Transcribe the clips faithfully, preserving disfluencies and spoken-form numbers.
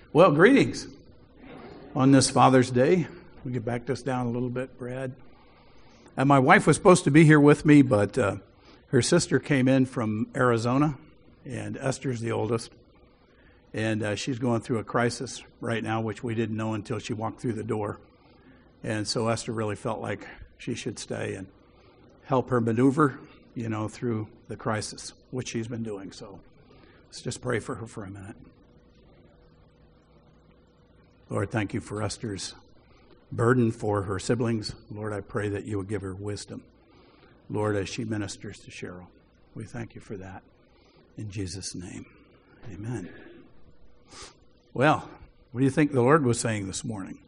Well, greetings on this Father's Day. We can back this down a little bit, Brad. And my wife was supposed to be here with me, but uh, her sister came in from Arizona, and Esther's the oldest. And uh, she's going through a crisis right now, which we didn't know until she walked through the door. And so Esther really felt like she should stay and help her maneuver, you know, through the crisis, which she's been doing. So let's just pray for her for a minute. Lord, thank you for Esther's burden for her siblings. Lord, I pray that you would give her wisdom. Lord, as she ministers to Cheryl, we thank you for that. In Jesus' name, amen. Well, what do you think the Lord was saying this morning?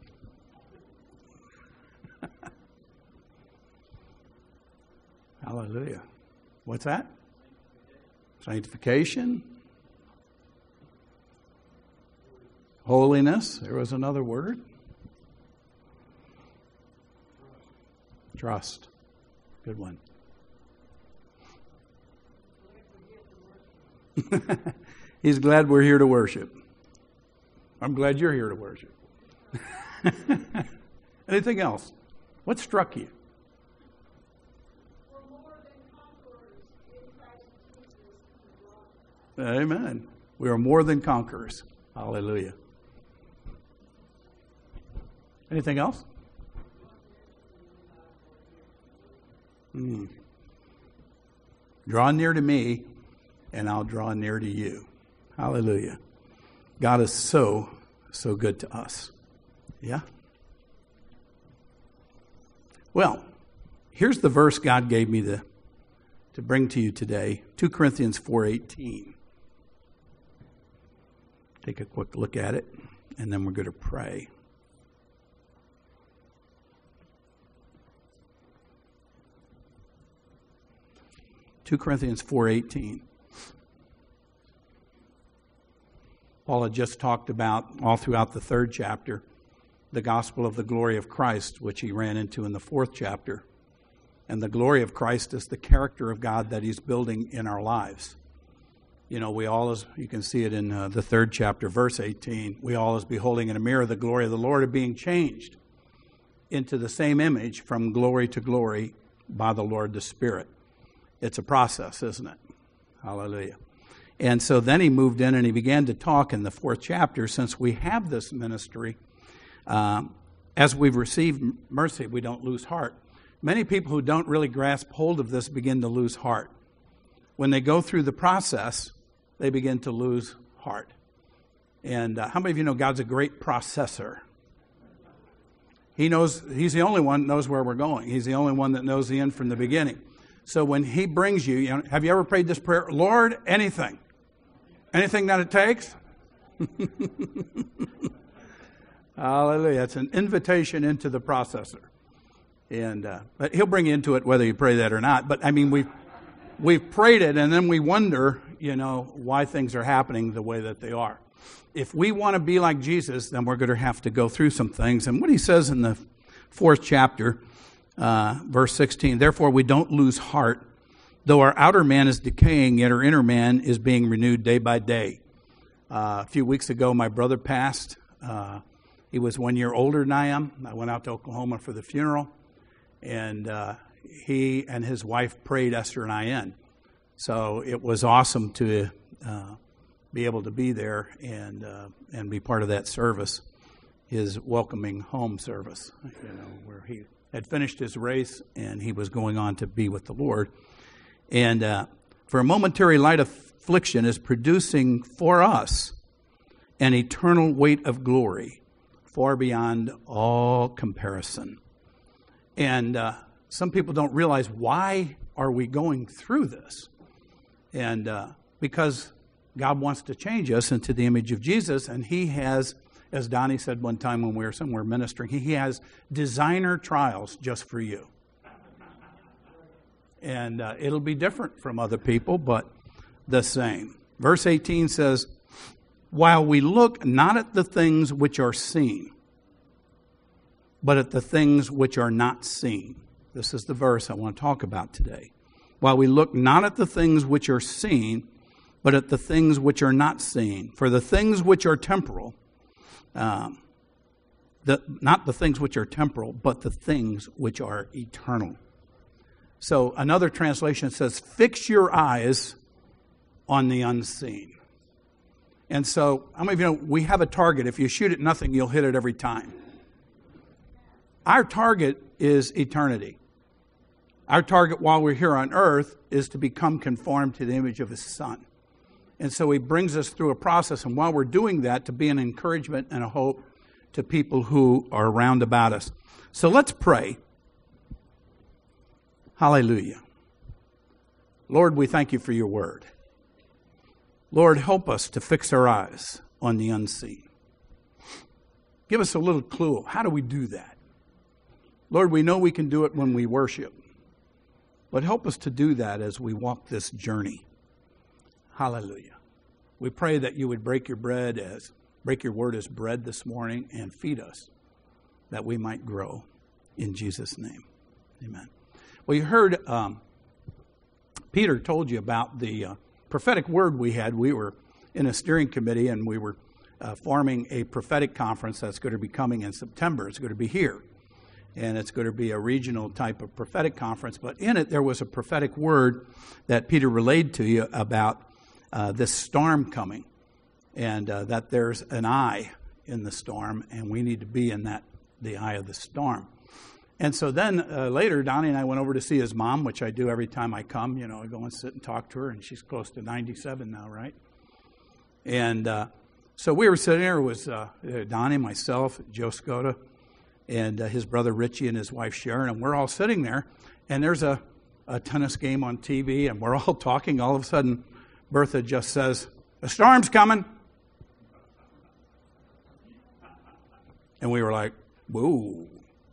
Hallelujah. What's that? Sanctification. Holiness. There was another word. Trust. Good one. He's glad we're here to worship. I'm glad you're here to worship. Anything else? What struck you? Amen. We are more than conquerors. Hallelujah. Anything else? Mm. Draw near to me, and I'll draw near to you. Hallelujah. God is so, so good to us. Yeah? Well, here's the verse God gave me to, to bring to you today. Two Corinthians four eighteen. Take a quick look at it, and then we're going to pray. Two Corinthians four eighteen. Paul had just talked about, all throughout the third chapter, the gospel of the glory of Christ, which he ran into in the fourth chapter. And the glory of Christ is the character of God that he's building in our lives. You know, we all, as you can see it in uh, the third chapter, verse eighteen, we all, as beholding in a mirror the glory of the Lord, are being changed into the same image from glory to glory by the Lord the Spirit. It's a process, isn't it? Hallelujah. And so then he moved in and he began to talk in the fourth chapter, since we have this ministry, um, as we've received mercy, we don't lose heart. Many people who don't really grasp hold of this begin to lose heart. When they go through the process, they begin to lose heart. And uh, how many of you know God's a great processor? He knows, he's the only one that knows where we're going. He's the only one that knows the end from the beginning. So when he brings you, you know, have you ever prayed this prayer? Lord, anything. Anything that it takes? Hallelujah. It's an invitation into the processor. And uh, but he'll bring you into it whether you pray that or not. But I mean, we've, we've prayed it, and then we wonder, you know, why things are happening the way that they are. If we want to be like Jesus, then we're going to have to go through some things. And what he says in the fourth chapter, Uh, verse sixteen, therefore we don't lose heart. Though our outer man is decaying, yet our inner man is being renewed day by day. Uh, a few weeks ago, my brother passed. Uh, he was one year older than I am. I went out to Oklahoma for the funeral, and uh, he and his wife prayed Esther and I in. So it was awesome to uh, be able to be there and uh, and be part of that service, his welcoming home service, you know, where he had finished his race, and he was going on to be with the Lord. And uh, for a momentary light affliction is producing for us an eternal weight of glory, far beyond all comparison. And uh, some people don't realize, why are we going through this? And uh, because God wants to change us into the image of Jesus, and he has, as Donnie said one time when we were somewhere ministering, he has designer trials just for you. And uh, it'll be different from other people, but the same. Verse eighteen says, while we look not at the things which are seen, but at the things which are not seen. This is the verse I want to talk about today. While we look not at the things which are seen, but at the things which are not seen. For the things which are temporal Um, the, not the things which are temporal, but the things which are eternal. So another translation says, fix your eyes on the unseen. And so, how many of you know, we have a target. If you shoot at nothing, you'll hit it every time. Our target is eternity. Our target while we're here on earth is to become conformed to the image of His Son. And so He brings us through a process, and while we're doing that, to be an encouragement and a hope to people who are around about us. So let's pray. Hallelujah. Lord, we thank You for Your word. Lord, help us to fix our eyes on the unseen. Give us a little clue. How do we do that? Lord, we know we can do it when we worship. But help us to do that as we walk this journey. Hallelujah. We pray that You would break Your bread as break Your word as bread this morning and feed us that we might grow in Jesus' name. Amen. Well, you heard um, Peter told you about the uh, prophetic word we had. We were in a steering committee and we were uh, forming a prophetic conference that's going to be coming in September. It's going to be here. And it's going to be a regional type of prophetic conference. But in it, there was a prophetic word that Peter relayed to you about uh, this storm coming. And uh, that there's an eye in the storm. And we need to be in that the eye of the storm. And so then uh, later, Donnie and I went over to see his mom, which I do every time I come. You know, I go and sit and talk to her. And she's close to ninety-seven now, right? And uh, so we were sitting there. It was uh, Donnie, myself, Joe Skoda, and uh, his brother Richie and his wife Sharon, and we're all sitting there, and there's a, a tennis game on T V, and we're all talking. All of a sudden, Bertha just says, "The storm's coming." And we were like, whoa.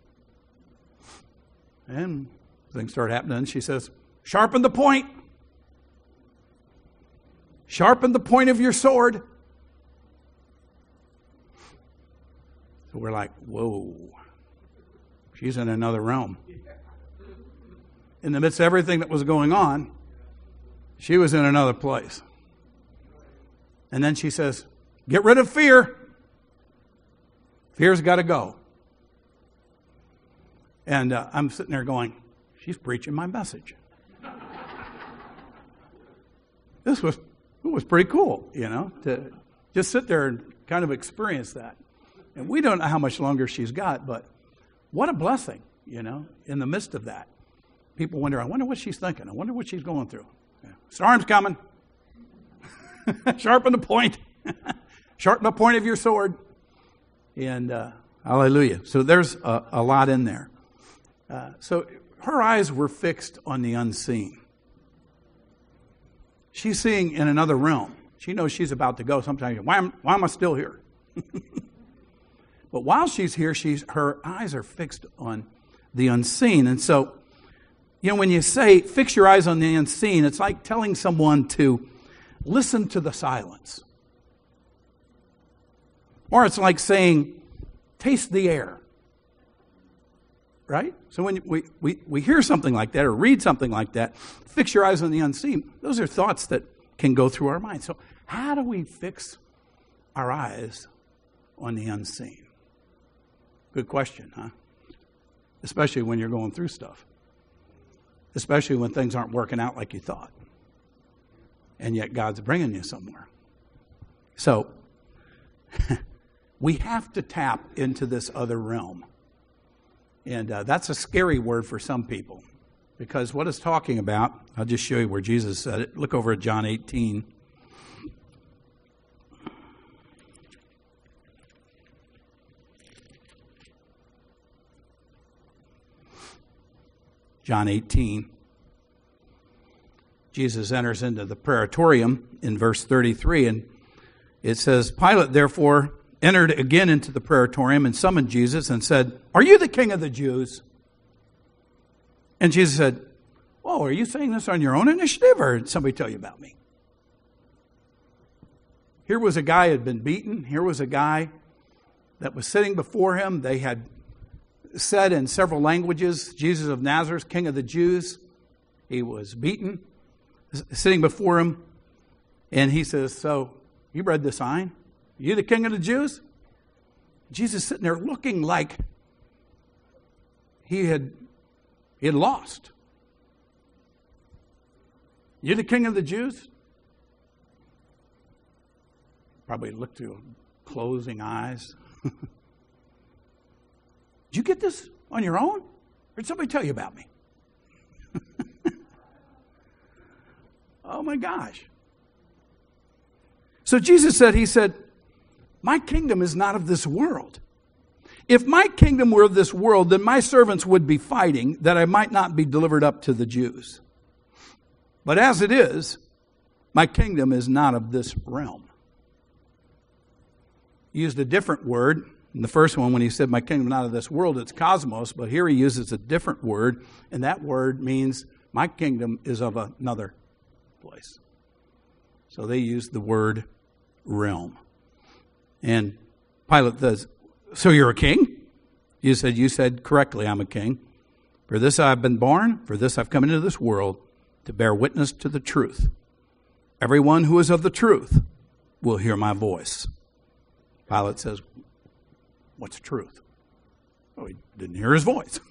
And things started happening. She says, "Sharpen the point. Sharpen the point of your sword." So we're like, whoa. She's in another realm. In the midst of everything that was going on, she was in another place. And then she says, "Get rid of fear. Fear's got to go." And uh, I'm sitting there going, she's preaching my message. This was it was pretty cool, you know, to just sit there and kind of experience that. And we don't know how much longer she's got, but what a blessing, you know, in the midst of that. People wonder, I wonder what she's thinking. I wonder what she's going through. Yeah. Storm's coming. Sharpen the point. Sharpen the point of your sword. And uh, hallelujah. So there's a, a lot in there. Uh, so her eyes were fixed on the unseen. She's seeing in another realm. She knows she's about to go. Sometimes, why am, why am I still here? But while she's here, she's her eyes are fixed on the unseen. And so, you know, when you say fix your eyes on the unseen, it's like telling someone to listen to the silence. Or it's like saying, taste the air. Right? So when we, we, we hear something like that or read something like that, fix your eyes on the unseen. Those are thoughts that can go through our minds. So how do we fix our eyes on the unseen? Good question, huh? Especially when you're going through stuff. Especially when things aren't working out like you thought. And yet God's bringing you somewhere. So we have to tap into this other realm. And uh, that's a scary word for some people. Because what it's talking about, I'll just show you where Jesus said it. Look over at John eighteen. John eighteen. Jesus enters into the praetorium in verse thirty-three, and it says, Pilate therefore entered again into the praetorium and summoned Jesus and said, "Are you the king of the Jews?" And Jesus said, "Oh, are you saying this on your own initiative, or did somebody tell you about me?" Here was a guy who had been beaten. Here was a guy that was sitting before him. They had said in several languages, Jesus of Nazareth, King of the Jews. He was beaten, sitting before him. And he says, "So, you read the sign? You the King of the Jews?" Jesus sitting there looking like he had, he had lost. You're the king of the Jews? Probably looked through closing eyes. Did you get this on your own? Or did somebody tell you about me? Oh my gosh. So Jesus said, he said, my kingdom is not of this world. If my kingdom were of this world, then my servants would be fighting that I might not be delivered up to the Jews. But as it is, my kingdom is not of this realm. He used a different word. In the first one, when he said, my kingdom is not of this world, it's cosmos. But here he uses a different word, and that word means my kingdom is of another place. So they used the word realm. And Pilate says, so you're a king? You said, you said correctly, I'm a king. For this I have been born, for this I've come into this world, to bear witness to the truth. Everyone who is of the truth will hear my voice. Pilate says, what's truth? Oh, he didn't hear his voice.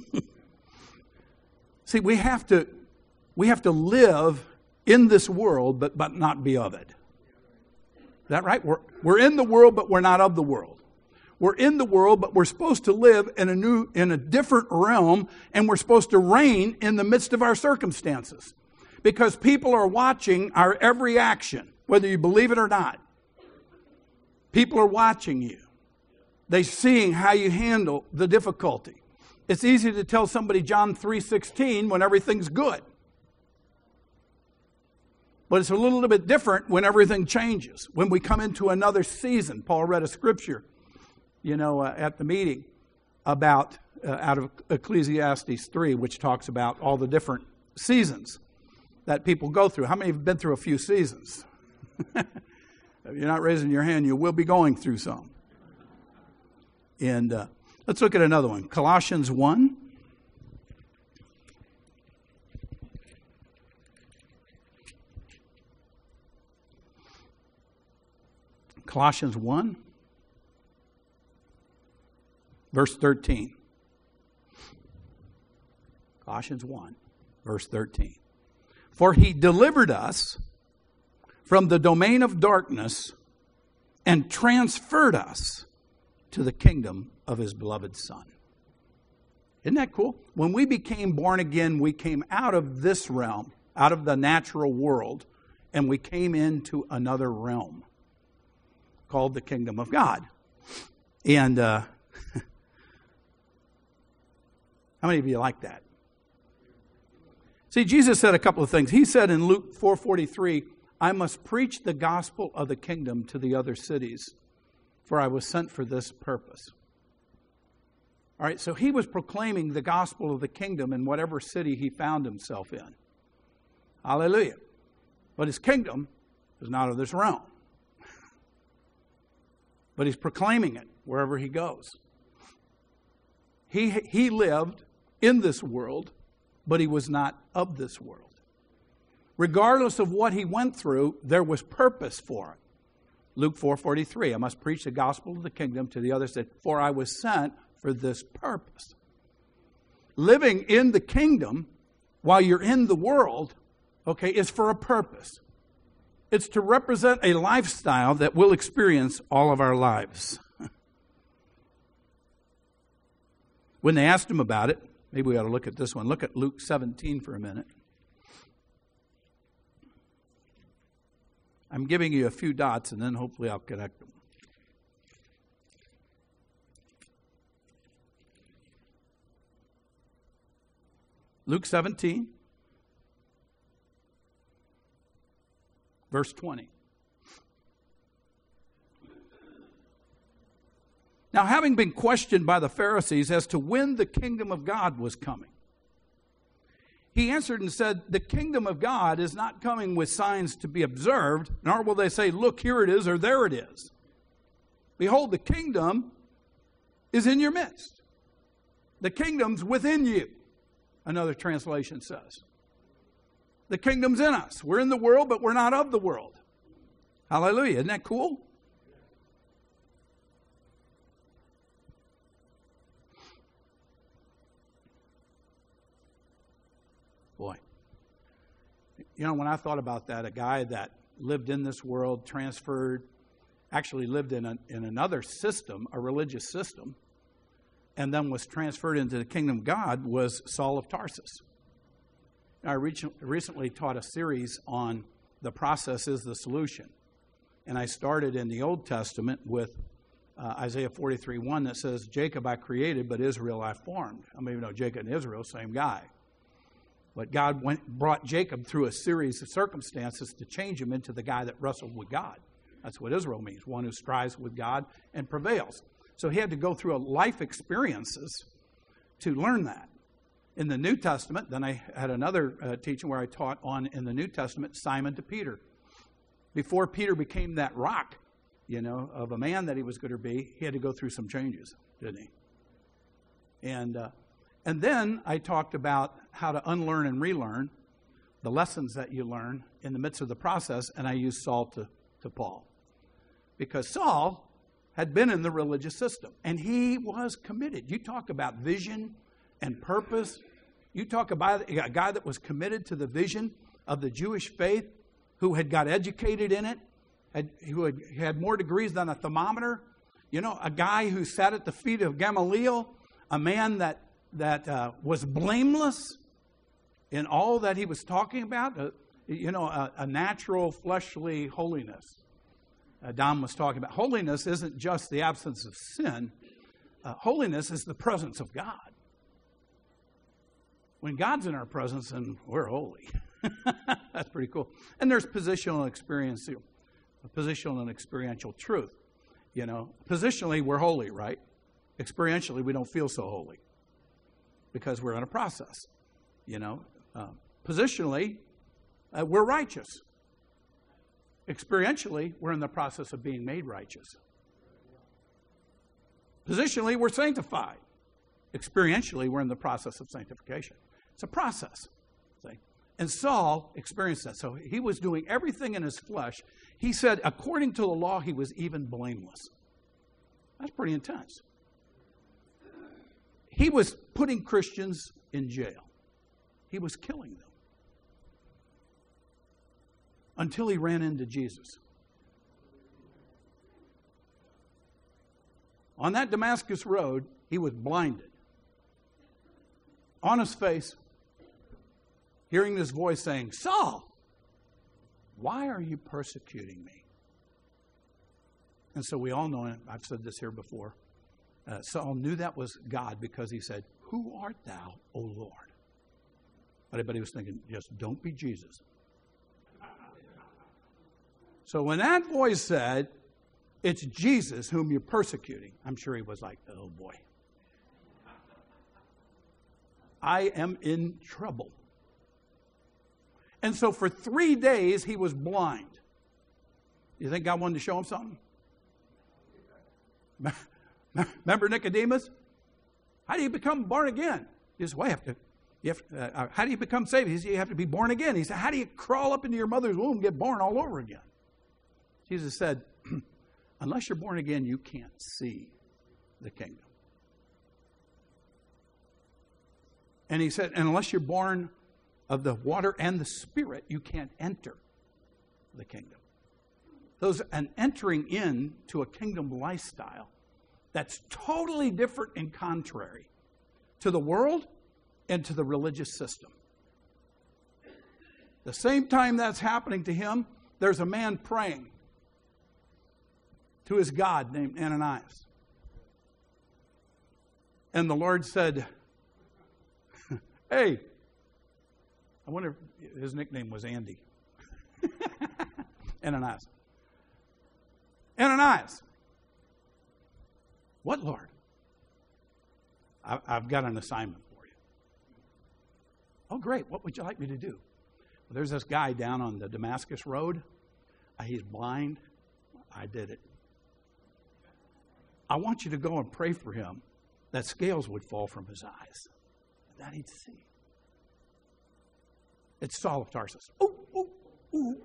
See, we have to we have to live in this world, but, but not be of it. Is that right? We're, we're in the world, but we're not of the world. We're in the world, but we're supposed to live in a new, in a different realm, and we're supposed to reign in the midst of our circumstances. Because people are watching our every action, whether you believe it or not. People are watching you. They're seeing how you handle the difficulty. It's easy to tell somebody John three sixteen when everything's good. But it's a little bit different when everything changes. When we come into another season. Paul read a scripture, you know, uh, at the meeting about, uh, out of Ecclesiastes three, which talks about all the different seasons that people go through. How many have been through a few seasons? If you're not raising your hand, you will be going through some. And uh, let's look at another one. Colossians one. Colossians one, verse thirteen. Colossians one, verse thirteen. For he delivered us from the domain of darkness and transferred us to the kingdom of his beloved Son. Isn't that cool? When we became born again, we came out of this realm, out of the natural world, and we came into another realm called the kingdom of God. And uh, how many of you like that? See, Jesus said a couple of things. He said in Luke four forty-three, I must preach the gospel of the kingdom to the other cities, for I was sent for this purpose. All right, so he was proclaiming the gospel of the kingdom in whatever city he found himself in. Hallelujah. But his kingdom is not of this realm. But he's proclaiming it wherever he goes. He, he lived in this world, but he was not of this world. Regardless of what he went through, there was purpose for it. Luke four forty-three, I must preach the gospel of the kingdom to the others, for I was sent for this purpose. Living in the kingdom while you're in the world, okay, is for a purpose. It's to represent a lifestyle that we'll experience all of our lives. When they asked him about it, maybe we ought to look at this one. Look at Luke seventeen for a minute. I'm giving you a few dots, and then hopefully I'll connect them. Luke seventeen, verse twenty. Now, having been questioned by the Pharisees as to when the kingdom of God was coming, he answered and said, the kingdom of God is not coming with signs to be observed, nor will they say, look, here it is, or there it is. Behold, the kingdom is in your midst. The kingdom's within you, another translation says. The kingdom's in us. We're in the world, but we're not of the world. Hallelujah. Isn't that cool? you know, when I thought about that, a guy that lived in this world, transferred, actually lived in, a, in another system, a religious system, and then was transferred into the kingdom of God was Saul of Tarsus. I recently taught a series on the process is the solution. And I started in the Old Testament with uh, Isaiah forty-three one that says, Jacob I created, but Israel I formed. I mean, you know, Jacob and Israel, same guy. But God went, brought Jacob through a series of circumstances to change him into the guy that wrestled with God. That's what Israel means, one who strives with God and prevails. So he had to go through a life experiences to learn that. In the New Testament, then I had another uh, teaching where I taught on, in the New Testament, Simon to Peter. Before Peter became that rock, you know, of a man that he was going to be, he had to go through some changes, didn't he? And uh, and then I talked about how to unlearn and relearn the lessons that you learn in the midst of the process, and I used Saul to, to Paul. Because Saul had been in the religious system, and he was committed. You talk about vision and purpose. You talk about a guy that was committed to the vision of the Jewish faith, who had got educated in it, had, who had, had more degrees than a thermometer. You know, a guy who sat at the feet of Gamaliel, a man that, that uh, was blameless in all that he was talking about. Uh, you know, a, a natural, fleshly holiness. Uh, Don was talking about. Holiness isn't just the absence of sin. Uh, holiness is the presence of God. When God's in our presence, then we're holy. That's pretty cool. And there's positional and experiential, positional and experiential truth. You know, positionally we're holy, right? Experientially we don't feel so holy because we're in a process. You know, uh, positionally uh, we're righteous. Experientially we're in the process of being made righteous. Positionally we're sanctified. Experientially we're in the process of sanctification. It's a process. See? And Saul experienced that. So he was doing everything in his flesh. He said, according to the law, he was even blameless. That's pretty intense. He was putting Christians in jail. He was killing them. Until he ran into Jesus. On that Damascus road, he was blinded. On his face, hearing this voice saying, Saul, why are you persecuting me? And so we all know, and I've said this here before, uh, Saul knew that was God because he said, who art thou, O Lord? But everybody was thinking, just don't be Jesus. So when that voice said, it's Jesus whom you're persecuting, I'm sure he was like, oh boy. I am in trouble. And so for three days, he was blind. You think God wanted to show him something? Remember Nicodemus? How do you become born again? He says, well, you have to, you have to, uh, how do you become saved? He said, you have to be born again. He said, how do you crawl up into your mother's womb and get born all over again? Jesus said, unless you're born again, you can't see the kingdom. And he said, and unless you're born of the water and the Spirit, you can't enter the kingdom. Those an entering in to a kingdom lifestyle that's totally different and contrary to the world and to the religious system. The same time that's happening to him, there's a man praying to his God named Ananias. And the Lord said, hey, I wonder if his nickname was Andy. Ananias. Ananias. What, Lord? I, I've got an assignment for you. Oh, great. What would you like me to do? Well, there's this guy down on the Damascus Road. Uh, he's blind. I did it. I want you to go and pray for him that scales would fall from his eyes, that he'd see. It's Saul of Tarsus. Ooh, ooh, ooh.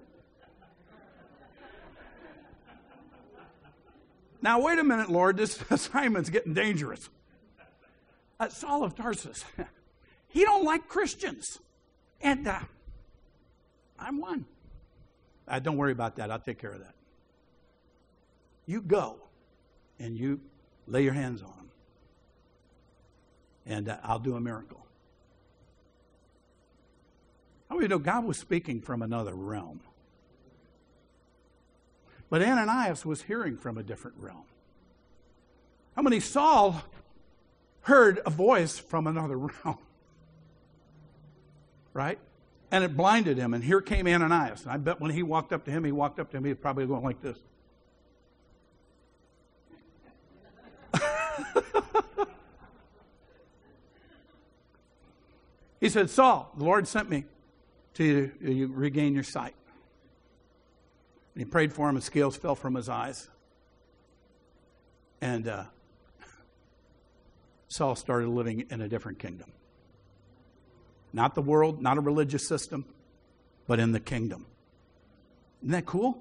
Now, wait a minute, Lord. This assignment's getting dangerous. Uh, Saul of Tarsus, he don't like Christians. And uh, I'm one. Uh, don't worry about that. I'll take care of that. You go and you lay your hands on them. And uh, I'll do a miracle. How do you know God was speaking from another realm? But Ananias was hearing from a different realm. How many Saul heard a voice from another realm? Right? And it blinded him. And here came Ananias. And I bet when he walked up to him, he walked up to him, he was probably going like this. He said, Saul, the Lord sent me to you regain your sight. And he prayed for him, and scales fell from his eyes. And uh, Saul started living in a different kingdom. Not the world, not a religious system, but in the kingdom. Isn't that cool?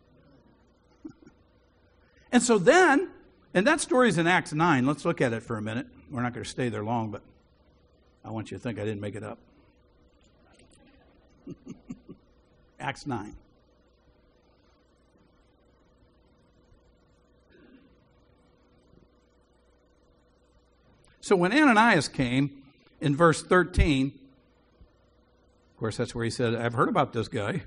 And so then, and that story's in Acts nine. Let's look at it for a minute. We're not going to stay there long, but I want you to think I didn't make it up. Acts nine. So when Ananias came in verse thirteen, of course, that's where he said, I've heard about this guy.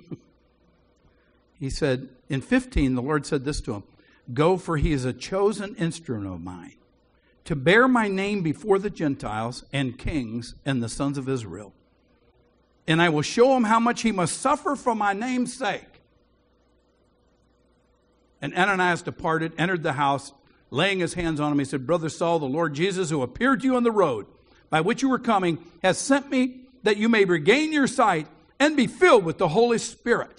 He said, in fifteen, the Lord said this to him, go, for he is a chosen instrument of mine, to bear my name before the Gentiles and kings and the sons of Israel. And I will show him how much he must suffer for my name's sake. And Ananias departed, entered the house, laying his hands on him. He said, Brother Saul, the Lord Jesus, who appeared to you on the road by which you were coming, has sent me that you may regain your sight and be filled with the Holy Spirit.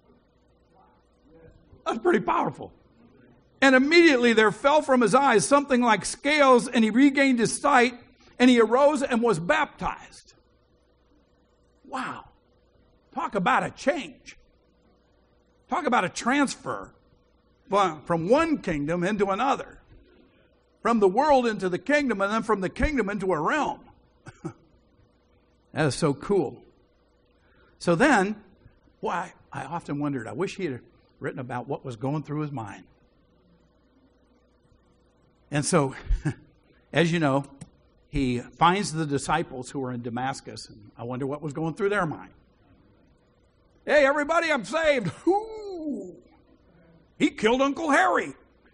That's pretty powerful. And immediately there fell from his eyes something like scales, and he regained his sight, and he arose and was baptized. Wow. Talk about a change. Talk about a transfer from one kingdom into another. From the world into the kingdom, and then from the kingdom into a realm. That is so cool. So then, why I often wondered, I wish he had written about what was going through his mind. And so, as you know, he finds the disciples who are in Damascus, and I wonder what was going through their mind. Hey, everybody, I'm saved. Ooh, he killed Uncle Harry.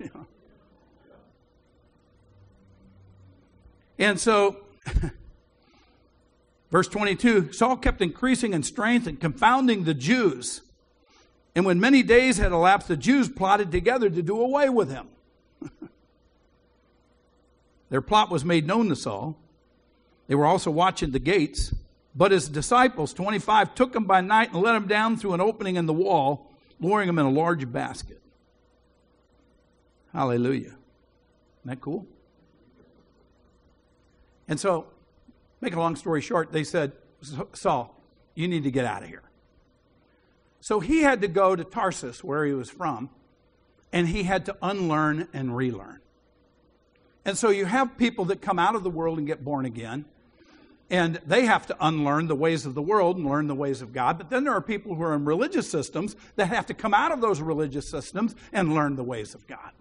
And so, verse twenty-two, Saul kept increasing in strength and confounding the Jews. And when many days had elapsed, the Jews plotted together to do away with him. Their plot was made known to Saul. They were also watching the gates. But his disciples, twenty-five, took him by night and let him down through an opening in the wall, lowering him in a large basket. Hallelujah. Isn't that cool? And so, make a long story short, they said, Saul, you need to get out of here. So he had to go to Tarsus, where he was from, and he had to unlearn and relearn. And so you have people that come out of the world and get born again, and they have to unlearn the ways of the world and learn the ways of God. But then there are people who are in religious systems that have to come out of those religious systems and learn the ways of God.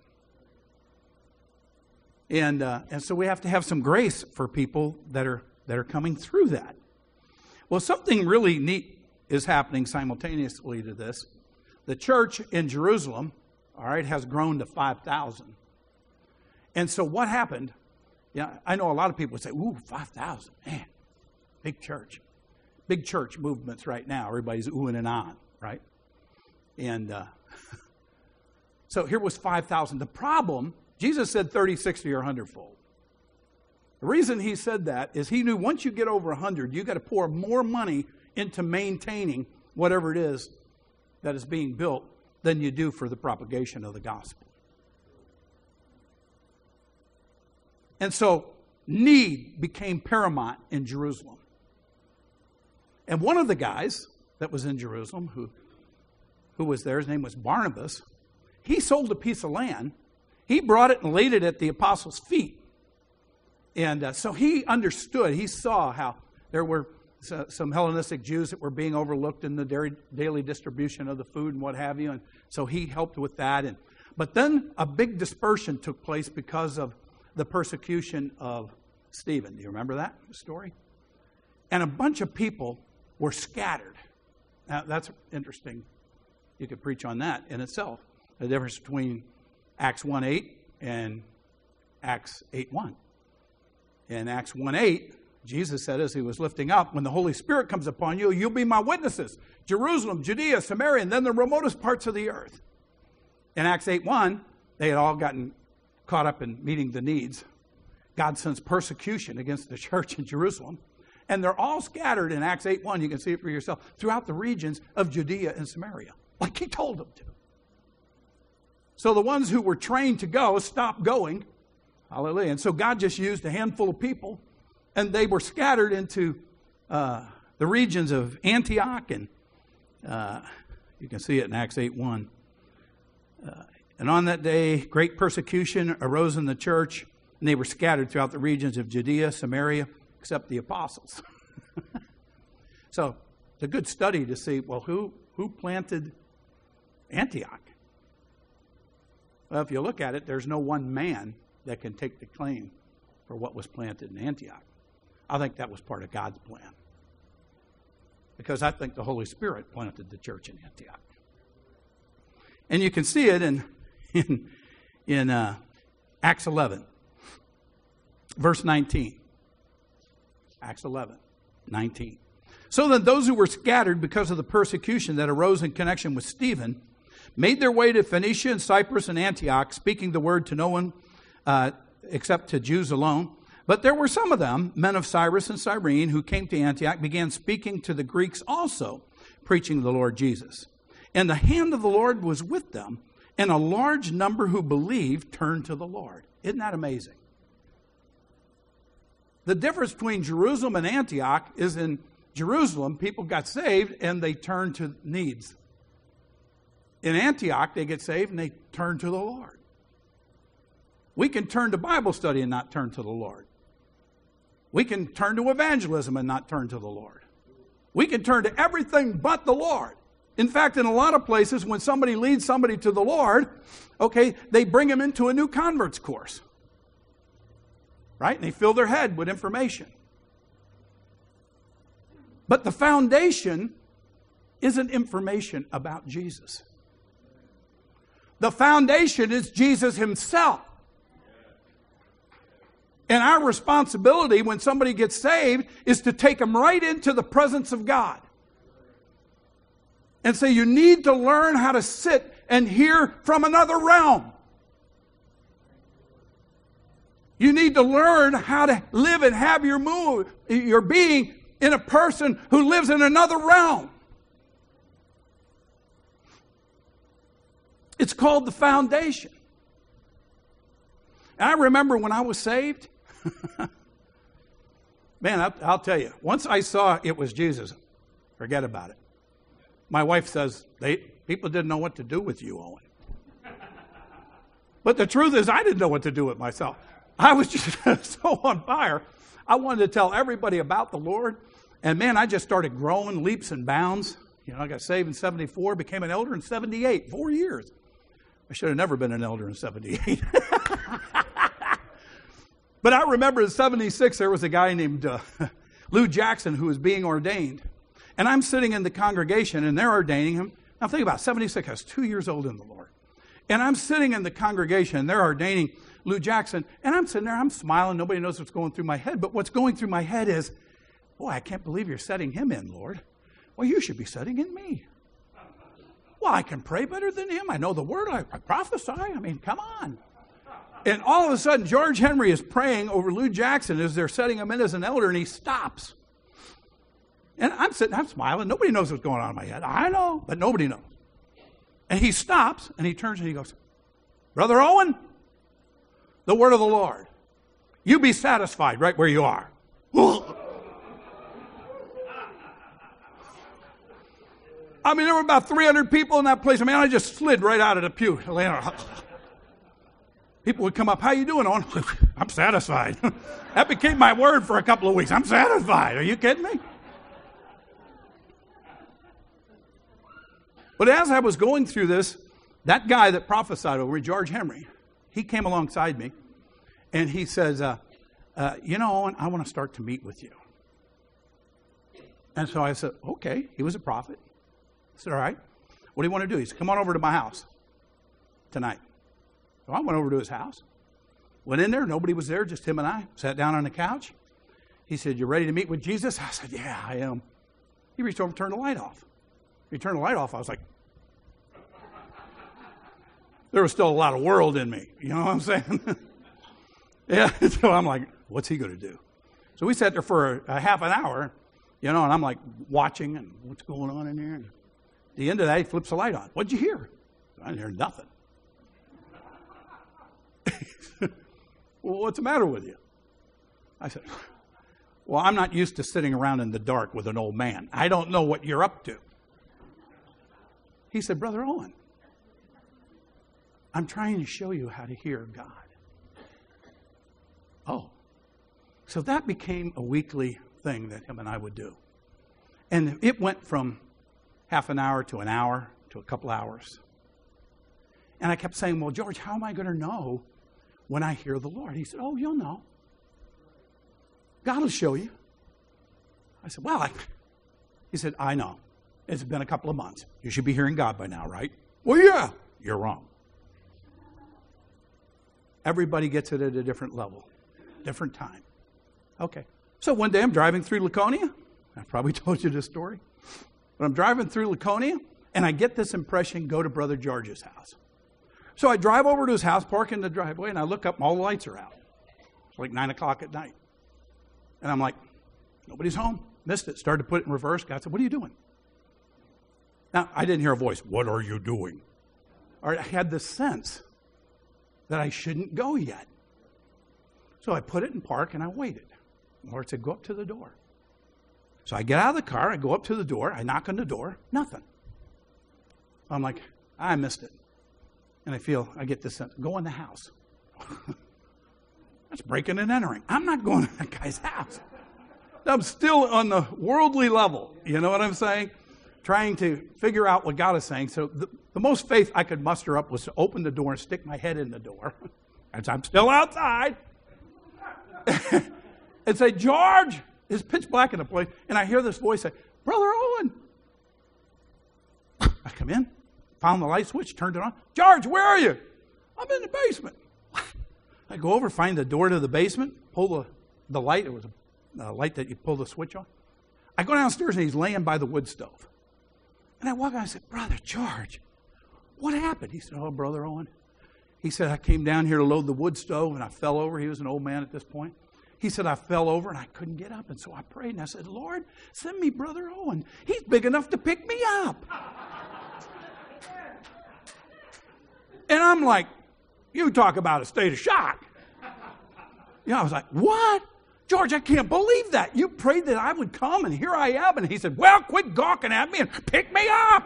And uh, and so we have to have some grace for people that are that are coming through that. Well, something really neat is happening simultaneously to this. The church in Jerusalem, all right, has grown to five thousand. And so what happened, yeah, I know a lot of people say, ooh, five thousand, man, big church. Big church movements right now. Everybody's oohing and ahhing, right? And uh, so here was five thousand. The problem, Jesus said thirty, sixty, or a hundredfold. The reason he said that is he knew once you get over a hundred, you got to pour more money into maintaining whatever it is that is being built than you do for the propagation of the gospel. And so need became paramount in Jerusalem. And one of the guys that was in Jerusalem who, who was there, his name was Barnabas, he sold a piece of land. He brought it and laid it at the apostles' feet. And uh, so he understood, he saw how there were some Hellenistic Jews that were being overlooked in the daily distribution of the food and what have you. And so he helped with that. And, but then a big dispersion took place because of the persecution of Stephen. Do you remember that story? And a bunch of people were scattered. Now, that's interesting. You could preach on that in itself. The difference between Acts one eight and Acts eight one. In Acts one eight, Jesus said as he was lifting up, when the Holy Spirit comes upon you, you'll be my witnesses. Jerusalem, Judea, Samaria, and then the remotest parts of the earth. In Acts eight one, they had all gotten caught up in meeting the needs. God sends persecution against the church in Jerusalem. And they're all scattered in Acts eight one, you can see it for yourself, throughout the regions of Judea and Samaria, like he told them to. So the ones who were trained to go stopped going. Hallelujah. And so God just used a handful of people, and they were scattered into uh, the regions of Antioch, and uh, you can see it in Acts eight one. Uh, and on that day, great persecution arose in the church, and they were scattered throughout the regions of Judea, Samaria, except the apostles. So it's a good study to see, well, who, who planted Antioch? Well, if you look at it, there's no one man that can take the claim for what was planted in Antioch. I think that was part of God's plan. Because I think the Holy Spirit planted the church in Antioch. And you can see it in, in, in uh, Acts eleven, verse nineteen. Acts eleven, nineteen. So then those who were scattered because of the persecution that arose in connection with Stephen made their way to Phoenicia and Cyprus and Antioch, speaking the word to no one uh, except to Jews alone. But there were some of them, men of Cyrus and Cyrene, who came to Antioch, began speaking to the Greeks also, preaching the Lord Jesus. And the hand of the Lord was with them, and a large number who believed turned to the Lord. Isn't that amazing? The difference between Jerusalem and Antioch is in Jerusalem, people got saved and they turned to needs. In Antioch, they get saved and they turn to the Lord. We can turn to Bible study and not turn to the Lord. We can turn to evangelism and not turn to the Lord. We can turn to everything but the Lord. In fact, in a lot of places, when somebody leads somebody to the Lord, okay, they bring them into a new converts course. Right? And they fill their head with information. But the foundation isn't information about Jesus. The foundation is Jesus himself. And our responsibility when somebody gets saved is to take them right into the presence of God. And say, you need to learn how to sit and hear from another realm. You need to learn how to live and have your move, your being in a person who lives in another realm. It's called the foundation. And I remember when I was saved, man, I'll, I'll tell you, once I saw it was Jesus, forget about it. My wife says, they, people didn't know what to do with you, Owen. But the truth is, I didn't know what to do with myself. I was just so on fire. I wanted to tell everybody about the Lord. And man, I just started growing leaps and bounds. You know, I got saved in seventy-four, became an elder in seventy-eight, four years. I should have never been an elder in seventy-eight. But I remember in seventy-six, there was a guy named uh, Lou Jackson who was being ordained. And I'm sitting in the congregation, and they're ordaining him. Now think about it, seventy-six, I was two years old in the Lord. And I'm sitting in the congregation, and they're ordaining Lou Jackson. And I'm sitting there, I'm smiling. Nobody knows what's going through my head. But what's going through my head is, boy, I can't believe you're setting him in, Lord. Well, you should be setting in me. Well, I can pray better than him. I know the word. I, I prophesy. I mean, come on. And all of a sudden, George Henry is praying over Lou Jackson as they're setting him in as an elder, and he stops. And I'm sitting, I'm smiling. Nobody knows what's going on in my head. I know, but nobody knows. And he stops, and he turns and he goes, Brother Owen, the word of the Lord. You be satisfied right where you are. I mean, there were about three hundred people in that place. I mean, I just slid right out of the pew. People would come up, how you doing, Owen? I'm satisfied. That became my word for a couple of weeks. I'm satisfied. Are you kidding me? But as I was going through this, that guy that prophesied over me, George Henry, he came alongside me, and he says, uh, uh, you know, Owen, I want to start to meet with you. And so I said, okay. He was a prophet. I said, all right. What do you want to do? He said, come on over to my house tonight. So I went over to his house. Went in there. Nobody was there, just him and I. Sat down on the couch. He said, you ready to meet with Jesus? I said, yeah, I am. He reached over and turned the light off. He turned the light off. I was like, there was still a lot of world in me. You know what I'm saying? Yeah. So I'm like, what's he going to do? So we sat there for a, a half an hour, you know, and I'm like watching and what's going on in here. And at the end of that, he flips the light on. What'd you hear? I didn't hear nothing. Well, what's the matter with you? I said, well, I'm not used to sitting around in the dark with an old man. I don't know what you're up to. He said, Brother Owen, I'm trying to show you how to hear God. Oh. So that became a weekly thing that him and I would do. And it went from half an hour to an hour to a couple hours. And I kept saying, well, George, how am I going to know when I hear the Lord? He said, oh, you'll know. God will show you. I said, well, I... He said, I know. It's been a couple of months. You should be hearing God by now, right? Well, yeah. You're wrong. Everybody gets it at a different level, different time. Okay. So one day I'm driving through Laconia. I've probably told you this story. But I'm driving through Laconia, and I get this impression, go to Brother George's house. So I drive over to his house, park in the driveway, and I look up, and all the lights are out. It's like nine o'clock at night. And I'm like, nobody's home. Missed it. Started to put it in reverse. God said, what are you doing? Now, I didn't hear a voice. What are you doing? All right, I had this sense that I shouldn't go yet. So I put it in park, and I waited. The Lord said, go up to the door. So I get out of the car. I go up to the door. I knock on the door. Nothing. I'm like, I missed it. And I feel, I get this sense, go in the house. That's breaking and entering. I'm not going to that guy's house. I'm still on the worldly level. You know what I'm saying? Trying to figure out what God is saying. So the, the most faith I could muster up was to open the door and stick my head in the door. As I'm still outside. And say, George, it's pitch black in the place. And I hear this voice say, Brother Owen. I come in, found the light switch, turned it on. George, where are you? I'm in the basement. I go over, find the door to the basement, pull the, the light. It was a, a light that you pull the switch on. I go downstairs, and he's laying by the wood stove. And I walk out and I said, Brother George, what happened? He said, oh, Brother Owen. He said, I came down here to load the wood stove, and I fell over. He was an old man at this point. He said, I fell over, and I couldn't get up. And so I prayed, and I said, Lord, send me Brother Owen. He's big enough to pick me up. And I'm like, you talk about a state of shock. You know, I was like, what? George, I can't believe that. You prayed that I would come, and here I am. And he said, well, quit gawking at me and pick me up.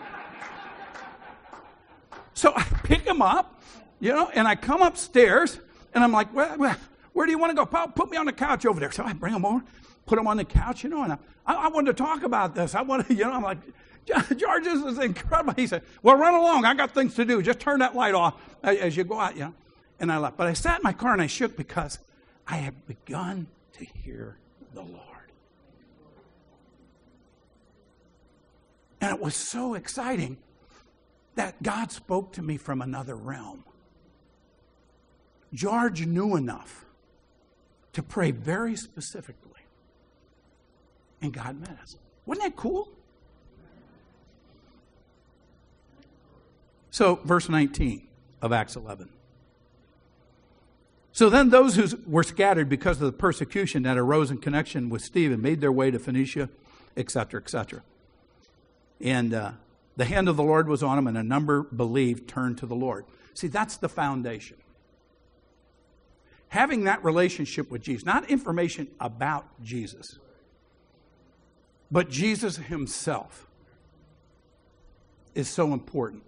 So I pick him up, you know, and I come upstairs, and I'm like, well, well, where do you want to go? Put me on the couch over there. So I bring him over, put him on the couch, you know, and I, I wanted to talk about this. I want to, you know, I'm like, George, this is incredible. He said, well, run along. I got things to do. Just turn that light off as you go out, you know. And I left. But I sat in my car, and I shook because I had begun to hear the Lord. And it was so exciting that God spoke to me from another realm. George knew enough to pray very specifically. And God met us. Wasn't that cool? So, verse nineteen of Acts eleven. So then those who were scattered because of the persecution that arose in connection with Stephen made their way to Phoenicia, et cetera, et cetera. And uh, the hand of the Lord was on them, and a number believed, turned to the Lord. See, that's the foundation. Having that relationship with Jesus, not information about Jesus, but Jesus himself is so important.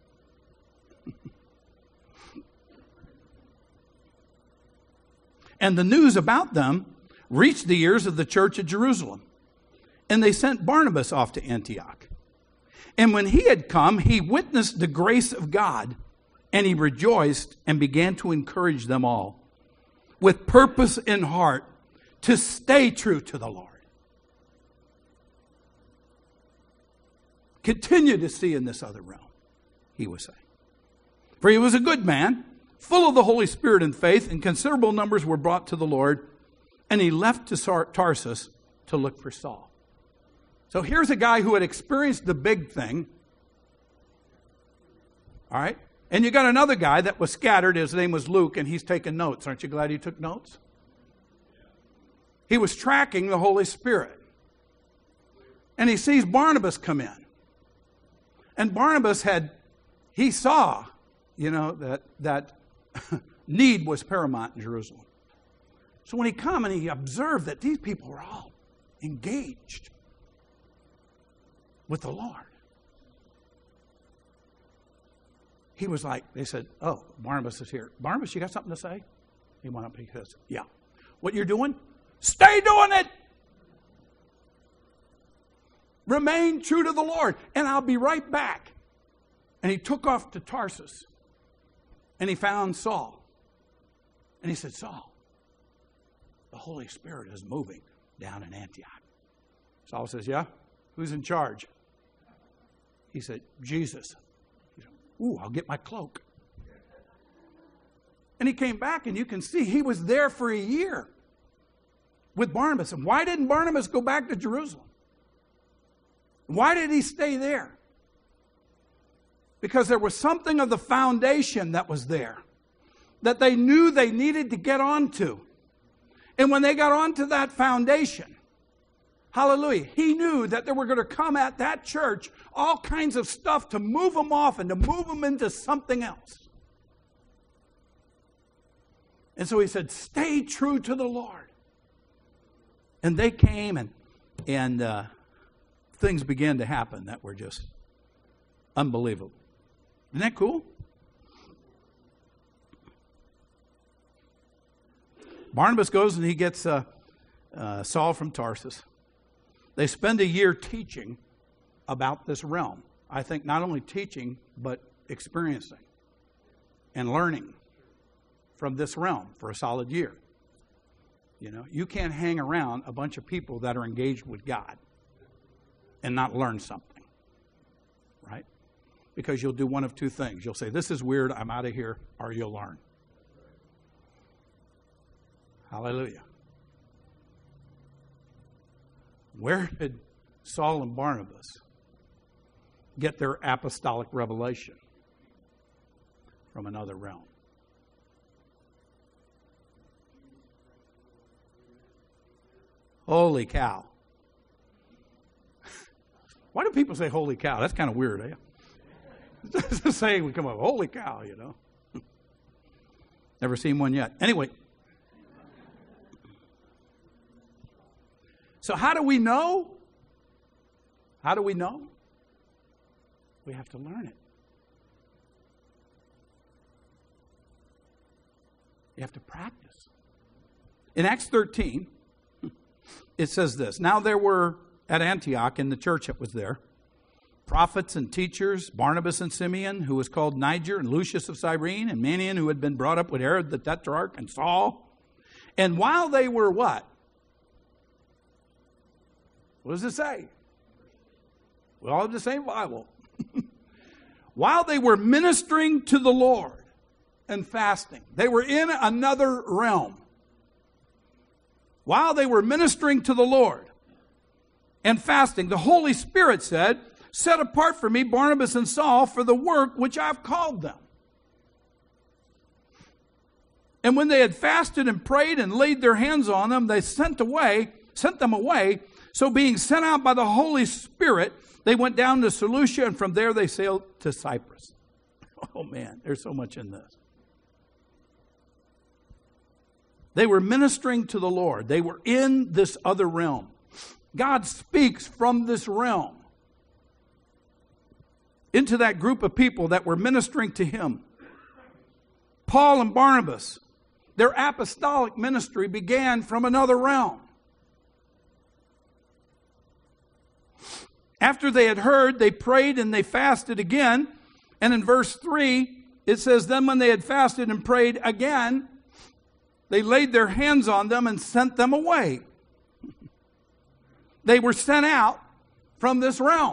And the news about them reached the ears of the church at Jerusalem. And they sent Barnabas off to Antioch. And when he had come, he witnessed the grace of God, and he rejoiced and began to encourage them all with purpose in heart to stay true to the Lord. Continue to see in this other realm, he was saying. For he was a good man, full of the Holy Spirit and faith, and considerable numbers were brought to the Lord, and he left to Tarsus to look for Saul. So here's a guy who had experienced the big thing. All right? And you got another guy that was scattered. His name was Luke, and he's taking notes. Aren't you glad he took notes? He was tracking the Holy Spirit. And he sees Barnabas come in. And Barnabas had, he saw, you know, that, that need was paramount in Jerusalem. So when he come and he observed that these people were all engaged with the Lord, he was like, they said, oh, Barnabas is here. Barnabas, you got something to say? He went up and he says, yeah. What you're doing? Stay doing it. Remain true to the Lord, and I'll be right back. And he took off to Tarsus, and he found Saul. And he said, Saul, the Holy Spirit is moving down in Antioch. Saul says, yeah? Who's in charge? He said, Jesus. He said, ooh, I'll get my cloak. And he came back, and you can see he was there for a year with Barnabas. And why didn't Barnabas go back to Jerusalem? Why did he stay there? Because there was something of the foundation that was there that they knew they needed to get onto. And when they got onto that foundation, hallelujah, he knew that there were going to come at that church all kinds of stuff to move them off and to move them into something else. And so he said, stay true to the Lord. And they came and, and uh, things began to happen that were just unbelievable. Isn't that cool? Barnabas goes and he gets uh, uh, Saul from Tarsus. They spend a year teaching about this realm. I think not only teaching, but experiencing and learning from this realm for a solid year. You know, you can't hang around a bunch of people that are engaged with God and not learn something, right? Because you'll do one of two things. You'll say, this is weird, I'm out of here, or you'll learn. Hallelujah. Where did Saul and Barnabas get their apostolic revelation? From another realm. Holy cow. Why do people say holy cow? That's kind of weird, eh? It's a saying we come up, holy cow, you know. Never seen one yet. Anyway. So how do we know? How do we know? We have to learn it. You have to practice. In Acts thirteen, it says this. Now there were at Antioch, in the church that was there, prophets and teachers, Barnabas and Simeon, who was called Niger, and Lucius of Cyrene, and Manaen, who had been brought up with Herod the Tetrarch, and Saul. And while they were what? What does it say? We all have the same Bible. While they were ministering to the Lord and fasting, they were in another realm. While they were ministering to the Lord and fasting, the Holy Spirit said, set apart for me Barnabas and Saul for the work which I've called them. And when they had fasted and prayed and laid their hands on them, they sent away, sent them away. So being sent out by the Holy Spirit, they went down to Seleucia, and from there they sailed to Cyprus. Oh man, there's so much in this. They were ministering to the Lord. They were in this other realm. God speaks from this realm into that group of people that were ministering to Him. Paul and Barnabas, their apostolic ministry began from another realm. After they had heard, they prayed and they fasted again. And in verse three, it says, then when they had fasted and prayed again, they laid their hands on them and sent them away. They were sent out from this realm.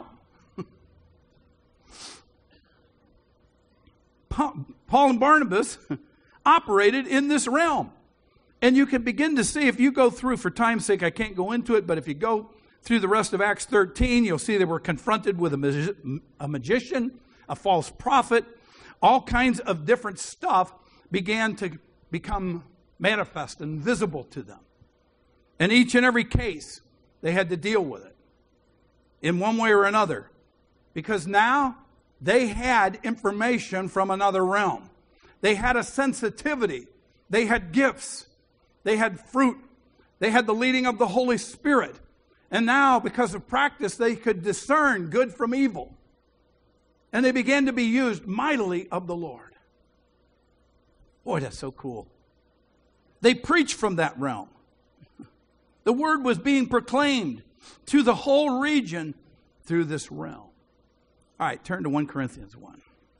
Paul and Barnabas operated in this realm. And you can begin to see, if you go through, for time's sake, I can't go into it, but if you go through the rest of Acts thirteen, you'll see they were confronted with a, magi- a magician, a false prophet. All kinds of different stuff began to become manifest and visible to them. And each and every case, they had to deal with it in one way or another. Because now they had information from another realm. They had a sensitivity. They had gifts. They had fruit. They had the leading of the Holy Spirit. And now, because of practice, they could discern good from evil. And they began to be used mightily of the Lord. Boy, that's so cool. They preached from that realm. The word was being proclaimed to the whole region through this realm. All right, turn to First Corinthians one.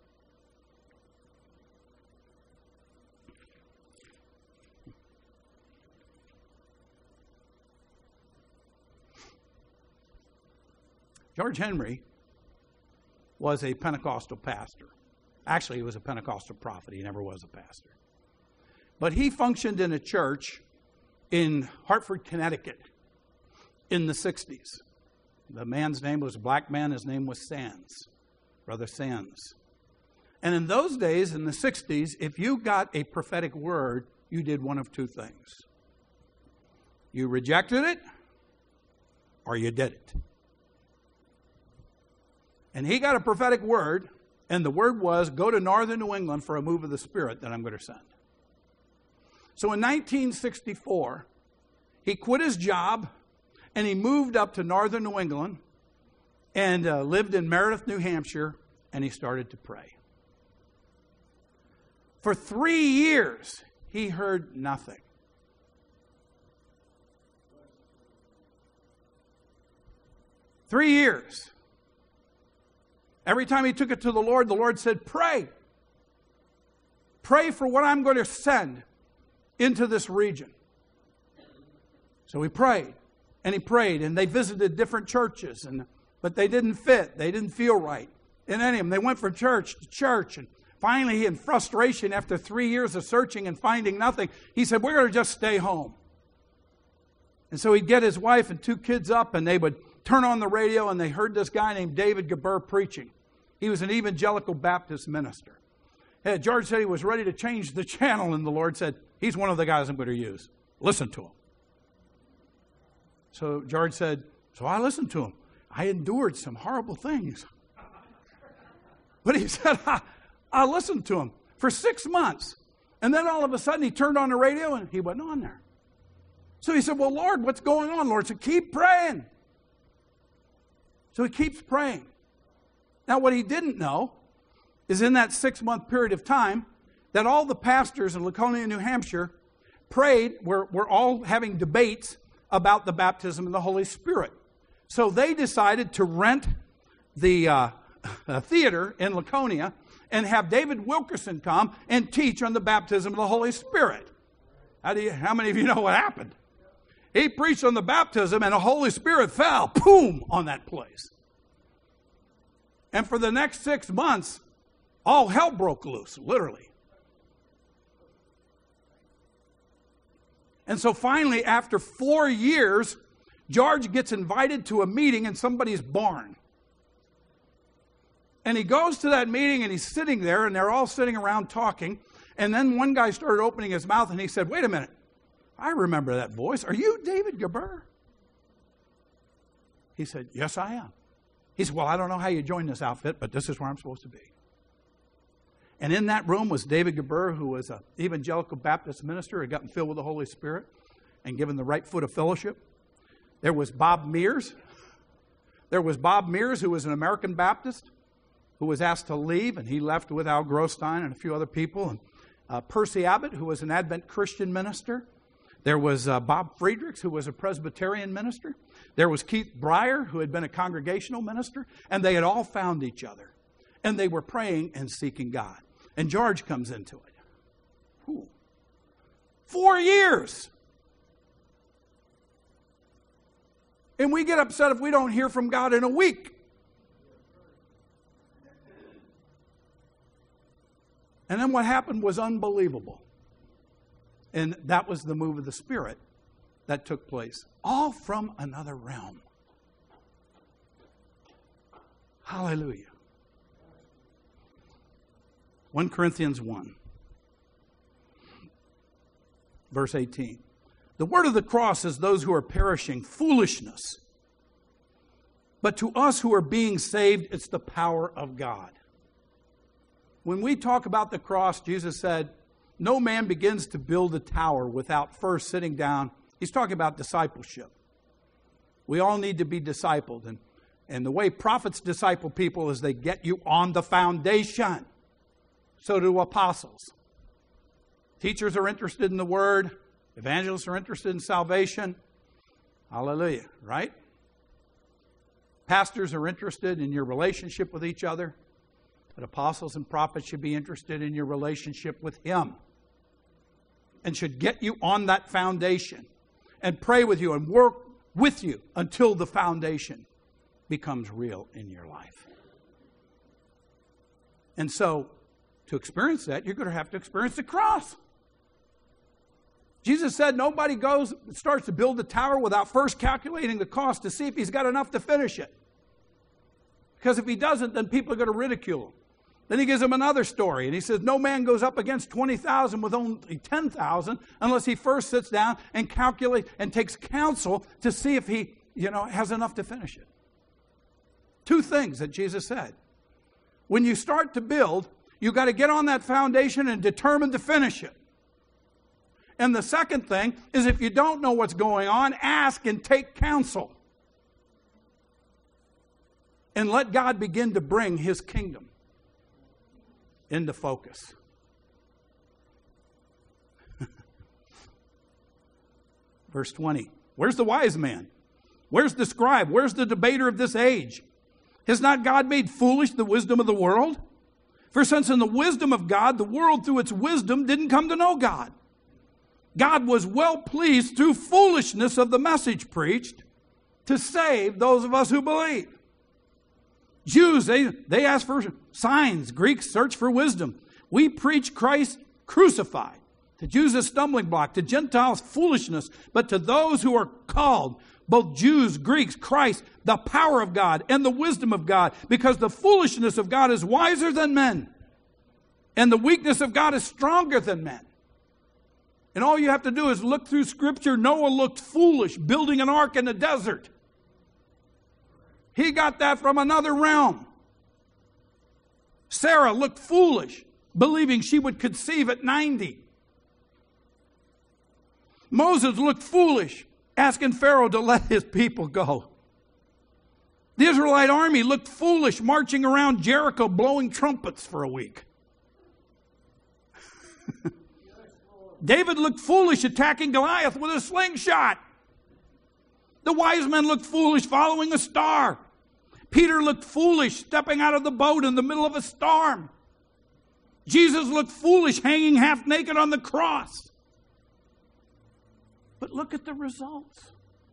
George Henry was a Pentecostal pastor. Actually, he was a Pentecostal prophet. He never was a pastor. But he functioned in a church in Hartford, Connecticut in the sixties. The man's name was a black man. His name was Sands, Brother Sands. And in those days, in the sixties, if you got a prophetic word, you did one of two things. You rejected it, or you did it. And he got a prophetic word, and the word was, go to northern New England for a move of the Spirit that I'm going to send. So in nineteen sixty-four, he quit his job, and he moved up to northern New England and uh, lived in Meredith, New Hampshire, and he started to pray. For three years, he heard nothing. Three years. Every time he took it to the Lord, the Lord said, pray. Pray for what I'm going to send into this region. So he prayed, and he prayed, and they visited different churches, and but they didn't fit. They didn't feel right in any of them. They went from church to church, and finally, in frustration, after three years of searching and finding nothing, he said, we're going to just stay home. And so he'd get his wife and two kids up, and they would turn on the radio, and they heard this guy named David Gaber preaching. He was an evangelical Baptist minister. Hey, George said he was ready to change the channel, and the Lord said, he's one of the guys I'm going to use. Listen to him. So George said, so I listened to him. I endured some horrible things. But he said, I, I listened to him for six months. And then all of a sudden he turned on the radio and he wasn't on there. So he said, well, Lord, what's going on? Lord said, keep praying. So he keeps praying. Now, what he didn't know is in that six-month period of time that all the pastors in Laconia, New Hampshire prayed, were, were all having debates about the baptism of the Holy Spirit. So they decided to rent the uh, theater in Laconia and have David Wilkerson come and teach on the baptism of the Holy Spirit. How, do you, how many of you know what happened? He preached on the baptism and the Holy Spirit fell, boom, on that place. And for the next six months, all hell broke loose, literally. And so finally, after four years, George gets invited to a meeting in somebody's barn. And he goes to that meeting and he's sitting there and they're all sitting around talking. And then one guy started opening his mouth and he said, wait a minute, I remember that voice. Are you David Gaber? He said, yes, I am. He said, well, I don't know how you joined this outfit, but this is where I'm supposed to be. And in that room was David Gaber, who was an evangelical Baptist minister, had gotten filled with the Holy Spirit and given the right foot of fellowship. There was Bob Mears. There was Bob Mears, who was an American Baptist, who was asked to leave, and he left with Al Grostein and a few other people. And uh, Percy Abbott, who was an Advent Christian minister. There was uh, Bob Friedrichs, who was a Presbyterian minister. There was Keith Breyer, who had been a congregational minister. And they had all found each other. And they were praying and seeking God. And George comes into it. Whew. Four years. And we get upset if we don't hear from God in a week. And then what happened was unbelievable. And that was the move of the Spirit that took place. All from another realm. Hallelujah. First Corinthians one. Verse eighteen. The word of the cross is those who are perishing, foolishness. But to us who are being saved, it's the power of God. When we talk about the cross, Jesus said, no man begins to build a tower without first sitting down. He's talking about discipleship. We all need to be discipled. And, and the way prophets disciple people is they get you on the foundation. So do apostles. Teachers are interested in the word. Evangelists are interested in salvation. Hallelujah, right? Pastors are interested in your relationship with each other. But apostles and prophets should be interested in your relationship with Him. And should get you on that foundation. And pray with you and work with you until the foundation becomes real in your life. And so, to experience that, you're going to have to experience the cross. Jesus said nobody goes starts to build the tower without first calculating the cost to see if he's got enough to finish it. Because if he doesn't, then people are going to ridicule him. Then he gives them another story, and he says, no man goes up against twenty thousand with only ten thousand unless he first sits down and calculates and takes counsel to see if he, you know, has enough to finish it. Two things that Jesus said. When you start to build, you've got to get on that foundation and determine to finish it. And the second thing is if you don't know what's going on, ask and take counsel. And let God begin to bring His kingdom into focus. Verse twenty. Where's the wise man? Where's the scribe? Where's the debater of this age? Has not God made foolish the wisdom of the world? For since in the wisdom of God, the world through its wisdom didn't come to know God. God was well pleased through foolishness of the message preached to save those of us who believe. Jews, they, they ask for signs. Greeks search for wisdom. We preach Christ crucified. To Jews a stumbling block, to Gentiles foolishness, but to those who are called, both Jews, Greeks, Christ, the power of God and the wisdom of God, because the foolishness of God is wiser than men, and the weakness of God is stronger than men. And all you have to do is look through Scripture. Noah looked foolish building an ark in the desert. He got that from another realm. Sarah looked foolish believing she would conceive at ninety. Moses looked foolish asking Pharaoh to let his people go. The Israelite army looked foolish marching around Jericho blowing trumpets for a week. David looked foolish attacking Goliath with a slingshot. The wise men looked foolish following a star. Peter looked foolish stepping out of the boat in the middle of a storm. Jesus looked foolish hanging half naked on the cross. But look at the results.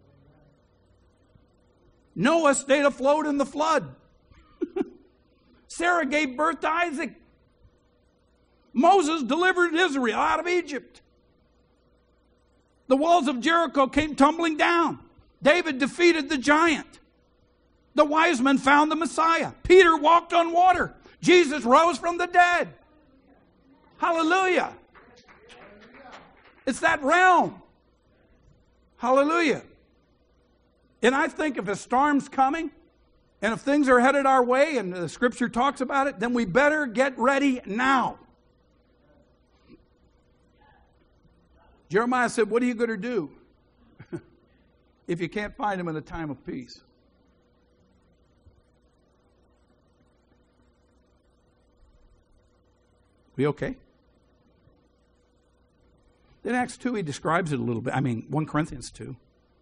Noah stayed afloat in the flood. Sarah gave birth to Isaac. Moses delivered Israel out of Egypt. The walls of Jericho came tumbling down. David defeated the giant. The wise men found the Messiah. Peter walked on water. Jesus rose from the dead. Hallelujah. It's that realm. Hallelujah. And I think if a storm's coming, and if things are headed our way, and the Scripture talks about it, then we better get ready now. Jeremiah said, what are you going to do if you can't find him in a time of peace? We okay? In Acts two, he describes it a little bit. I mean, First Corinthians two.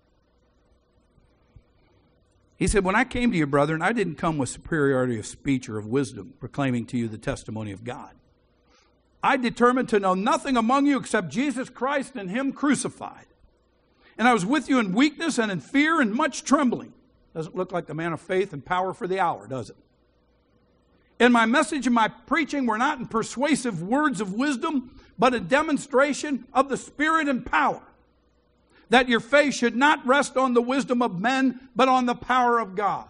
He said, when I came to you, brethren, I didn't come with superiority of speech or of wisdom, proclaiming to you the testimony of God. I determined to know nothing among you except Jesus Christ and Him crucified. And I was with you in weakness and in fear and much trembling. Doesn't look like the man of faith and power for the hour, does it? And my message and my preaching were not in persuasive words of wisdom, but a demonstration of the Spirit and power, that your faith should not rest on the wisdom of men, but on the power of God.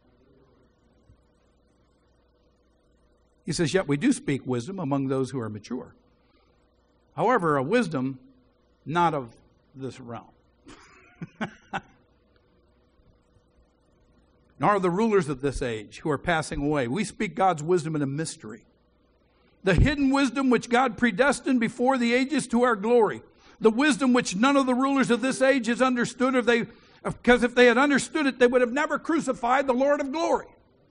He says, yet we do speak wisdom among those who are mature. However, a wisdom not of this realm. Nor are the rulers of this age who are passing away. We speak God's wisdom in a mystery. The hidden wisdom which God predestined before the ages to our glory. The wisdom which none of the rulers of this age has understood, or they, because if they had understood it, they would have never crucified the Lord of glory.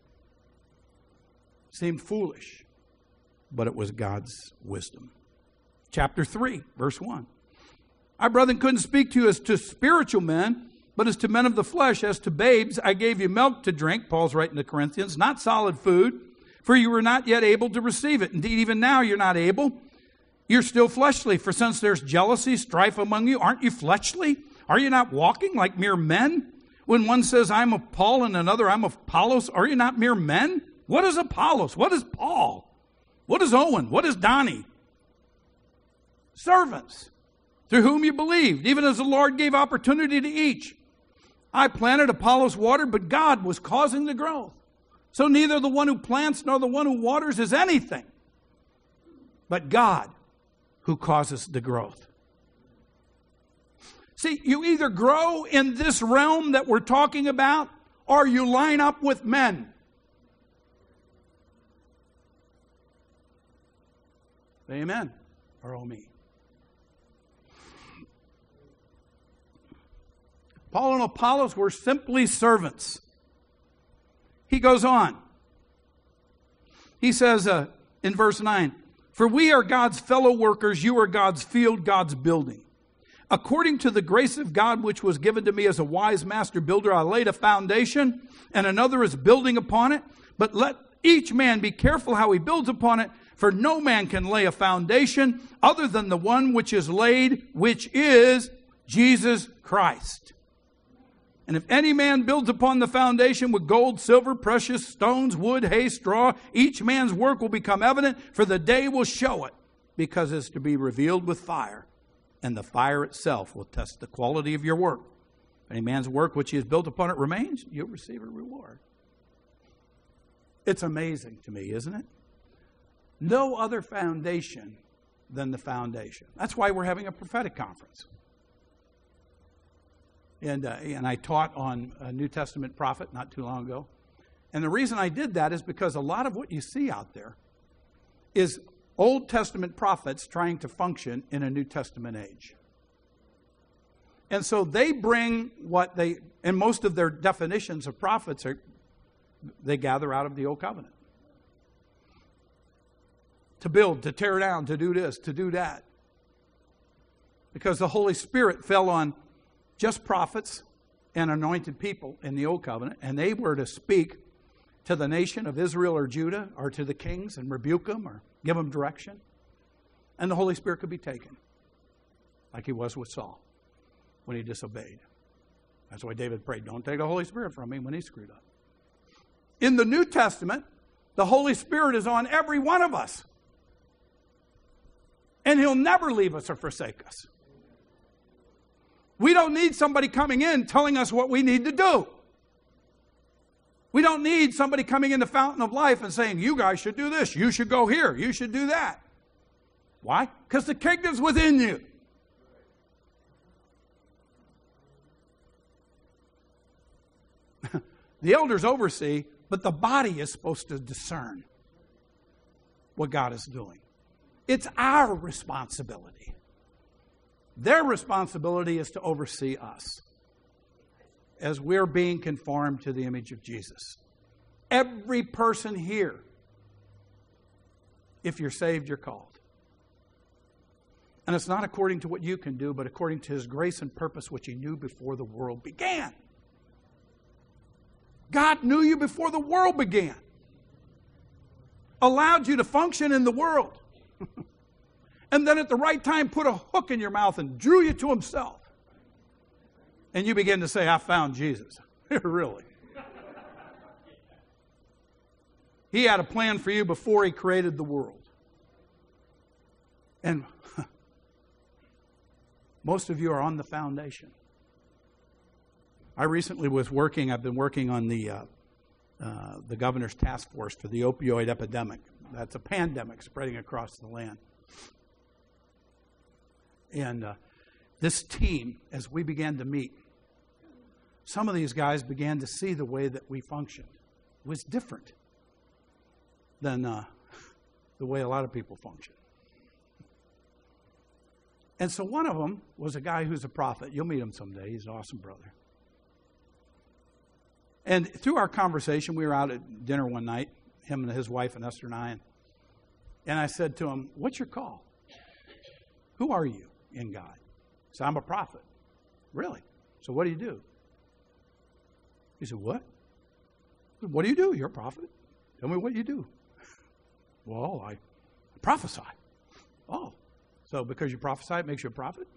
Seemed foolish, but it was God's wisdom. Chapter three, verse one. I, brethren, couldn't speak to you as to spiritual men, but as to men of the flesh, as to babes, I gave you milk to drink, Paul's writing to Corinthians, not solid food, for you were not yet able to receive it. Indeed, even now you're not able. You're still fleshly, for since there's jealousy, strife among you, aren't you fleshly? Are you not walking like mere men? When one says, I'm of Paul, and another, I'm of Apollos, are you not mere men? What is Apollos? What is Paul? What is Owen? What is Donnie? Servants, through whom you believed, even as the Lord gave opportunity to each. I planted, Apollos watered, but God was causing the growth. So neither the one who plants nor the one who waters is anything, but God who causes the growth. See, you either grow in this realm that we're talking about, or you line up with men. Amen. Or oh me. Paul and Apollos were simply servants. He goes on. He says uh, in verse nine, for we are God's fellow workers, you are God's field, God's building. According to the grace of God which was given to me as a wise master builder, I laid a foundation, and another is building upon it. But let each man be careful how he builds upon it, for no man can lay a foundation other than the one which is laid, which is Jesus Christ. And if any man builds upon the foundation with gold, silver, precious stones, wood, hay, straw, each man's work will become evident, for the day will show it, because it's to be revealed with fire. And the fire itself will test the quality of your work. If any man's work which he has built upon it remains, you'll receive a reward. It's amazing to me, isn't it? No other foundation than the foundation. That's why we're having a prophetic conference. And, uh, and I taught on a New Testament prophet not too long ago. And the reason I did that is because a lot of what you see out there is Old Testament prophets trying to function in a New Testament age. And so they bring what they, and most of their definitions of prophets are, they gather out of the Old Covenant. To build, to tear down, to do this, to do that. Because the Holy Spirit fell on just prophets and anointed people in the Old Covenant, and they were to speak to the nation of Israel or Judah or to the kings and rebuke them or give them direction. And the Holy Spirit could be taken, like he was with Saul when he disobeyed. That's why David prayed, don't take the Holy Spirit from me when he screwed up. In the New Testament, the Holy Spirit is on every one of us. And he'll never leave us or forsake us. We don't need somebody coming in telling us what we need to do. We don't need somebody coming in the fountain of life and saying, you guys should do this, you should go here, you should do that. Why? Because the kingdom's within you. The elders oversee, but the body is supposed to discern what God is doing. It's our responsibility. Their responsibility is to oversee us as we're being conformed to the image of Jesus. Every person here, if you're saved, you're called. And it's not according to what you can do, but according to His grace and purpose, which He knew before the world began. God knew you before the world began. Allowed you to function in the world. And then at the right time put a hook in your mouth and drew you to Himself. And you begin to say, I found Jesus. Really. He had a plan for you before He created the world. And most of you are on the foundation. I recently was working, I've been working on the uh, uh, the governor's task force for the opioid epidemic. That's a pandemic spreading across the land. And uh, this team, as we began to meet, some of these guys began to see the way that we functioned. It was different than uh, the way a lot of people function. And so one of them was a guy who's a prophet. You'll meet him someday. He's an awesome brother. And through our conversation, we were out at dinner one night, him and his wife and Esther and I. And I said to him, what's your call? Who are you in God? He said, I'm a prophet. Really? So what do you do? He said, what? I said, what do you do? You're a prophet. Tell me what you do. Well, I prophesy. Oh. So because you prophesy, it makes you a prophet?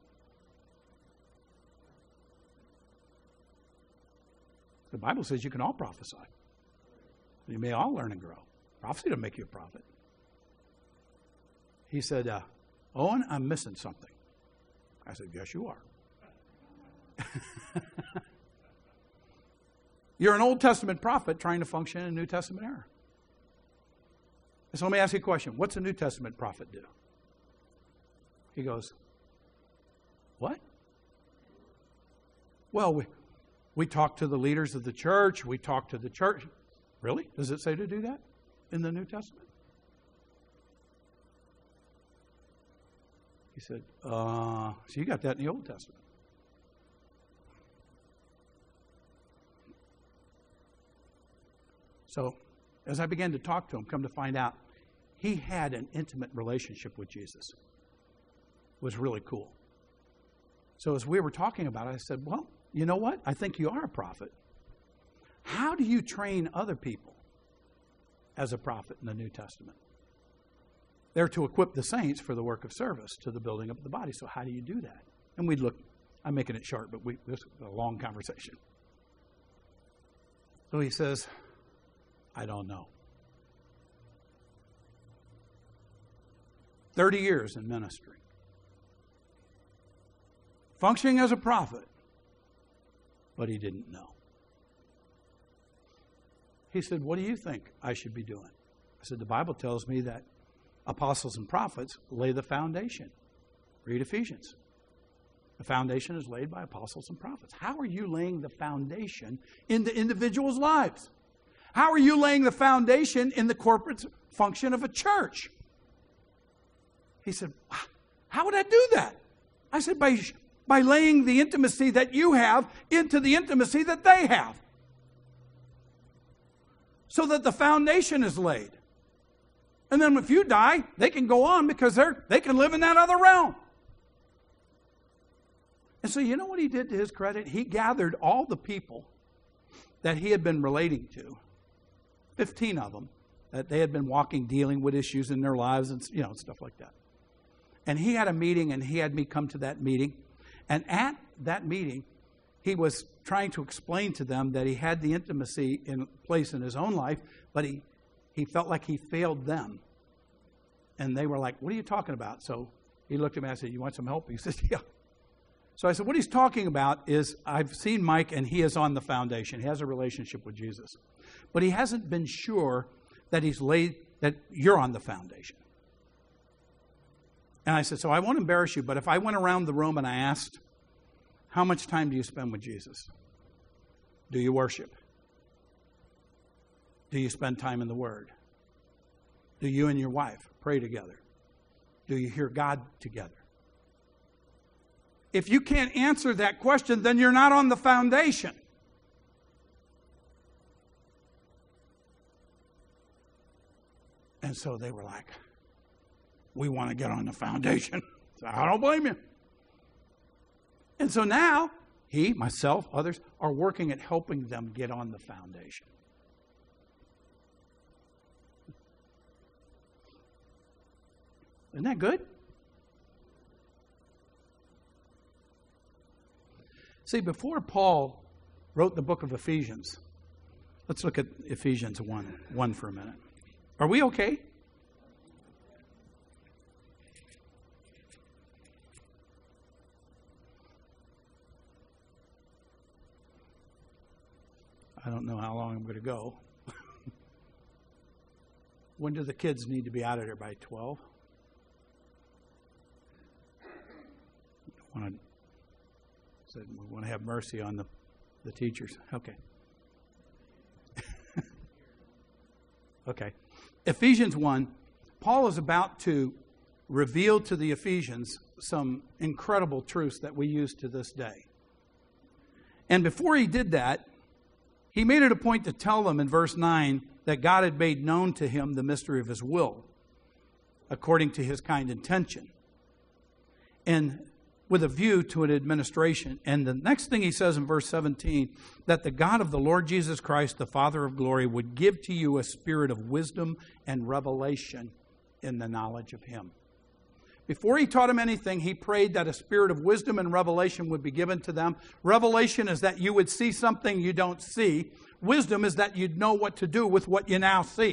The Bible says you can all prophesy. You may all learn and grow. Prophecy doesn't make you a prophet. He said, uh, Owen, I'm missing something. I said, yes, you are. You're an Old Testament prophet trying to function in a New Testament era. So let me ask you a question. What's a New Testament prophet do? He goes, what? Well, we, we talk to the leaders of the church. We talk to the church. Really? Does it say to do that in the New Testament? He said, uh, so you got that in the Old Testament. So as I began to talk to him, come to find out, he had an intimate relationship with Jesus. It was really cool. So as we were talking about it, I said, well, you know what? I think you are a prophet. How do you train other people as a prophet in the New Testament? They're to equip the saints for the work of service to the building up of the body. So how do you do that? And we'd look, I'm making it short, but we, this is a long conversation. So he says, I don't know. thirty years in ministry. Functioning as a prophet, but he didn't know. He said, what do you think I should be doing? I said, the Bible tells me that apostles and prophets lay the foundation. Read Ephesians. The foundation is laid by apostles and prophets. How are you laying the foundation in the individuals' lives? How are you laying the foundation in the corporate function of a church? He said, how would I do that? I said, by, by laying the intimacy that you have into the intimacy that they have. So that the foundation is laid. And then if you die, they can go on because they're they can live in that other realm. And so you know what he did to his credit? He gathered all the people that he had been relating to, fifteen of them, that they had been walking, dealing with issues in their lives and you know stuff like that. And he had a meeting, and he had me come to that meeting. And at that meeting, he was trying to explain to them that he had the intimacy in place in his own life, but he, he felt like he failed them. And they were like, what are you talking about? So he looked at me and I said, you want some help? He said, yeah. So I said, what he's talking about is I've seen Mike, and he is on the foundation. He has a relationship with Jesus. But he hasn't been sure that he's laid, that you're on the foundation. And I said, so I won't embarrass you, but if I went around the room and I asked, how much time do you spend with Jesus? Do you worship? Do you spend time in the Word? Do you and your wife pray together? Do you hear God together? If you can't answer that question, then you're not on the foundation. And so they were like, we want to get on the foundation. So I don't blame you. And so now, he, myself, others, are working at helping them get on the foundation. Isn't that good? See, before Paul wrote the book of Ephesians, let's look at Ephesians one, one for a minute. Are we okay? I don't know how long I'm going to go. When do the kids need to be out of here? By twelve? We want to, we want to have mercy on the, the teachers. Okay. Okay. Ephesians one, Paul is about to reveal to the Ephesians some incredible truths that we use to this day. And before he did that, he made it a point to tell them in verse nine that God had made known to him the mystery of his will, according to his kind intention, and with a view to an administration. And the next thing he says in verse seventeen, that the God of the Lord Jesus Christ, the Father of glory, would give to you a spirit of wisdom and revelation in the knowledge of him. Before he taught them anything, he prayed that a spirit of wisdom and revelation would be given to them. Revelation is that you would see something you don't see. Wisdom is that you'd know what to do with what you now see.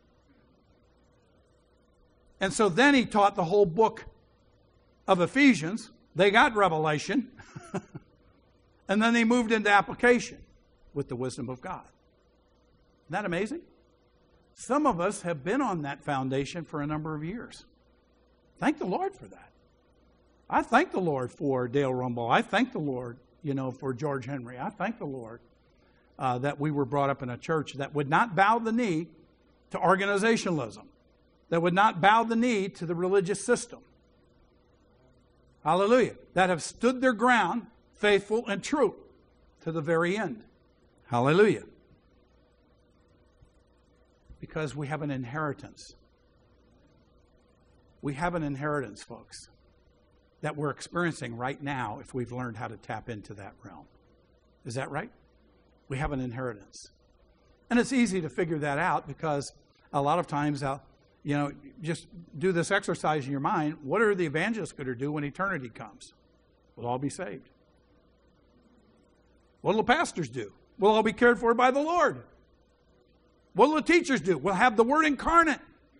And so then he taught the whole book of Ephesians. They got revelation. And then they moved into application with the wisdom of God. Isn't that amazing? Some of us have been on that foundation for a number of years. Thank the Lord for that. I thank the Lord for Dale Rumble. I thank the Lord, you know, for George Henry. I thank the Lord uh, that we were brought up in a church that would not bow the knee to organizationalism, that would not bow the knee to the religious system. Hallelujah. That have stood their ground, faithful and true to the very end. Hallelujah. Because we have an inheritance. We have an inheritance, folks, that we're experiencing right now if we've learned how to tap into that realm. Is that right? We have an inheritance. And it's easy to figure that out because a lot of times, I'll, you know, just do this exercise in your mind. What are the evangelists going to do when eternity comes? We'll all be saved. What will the pastors do? We'll all be cared for by the Lord. What will the teachers do? We'll have the Word incarnate.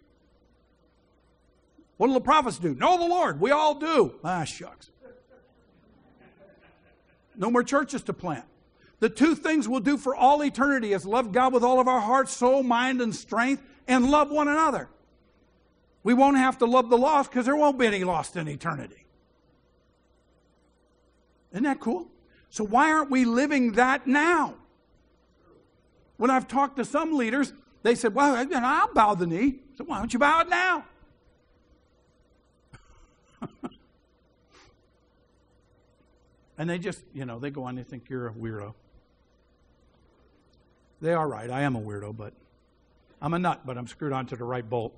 What do the prophets do? Know the Lord. We all do. Ah, shucks. No more churches to plant. The two things we'll do for all eternity is love God with all of our heart, soul, mind, and strength, and love one another. We won't have to love the lost because there won't be any lost in eternity. Isn't that cool? So why aren't we living that now? When I've talked to some leaders, they said, well, I'll bow the knee. So why don't you bow it now? And they just, you know, they go on, they think you're a weirdo. They are right. I am a weirdo, but I'm a nut, but I'm screwed onto the right bolt.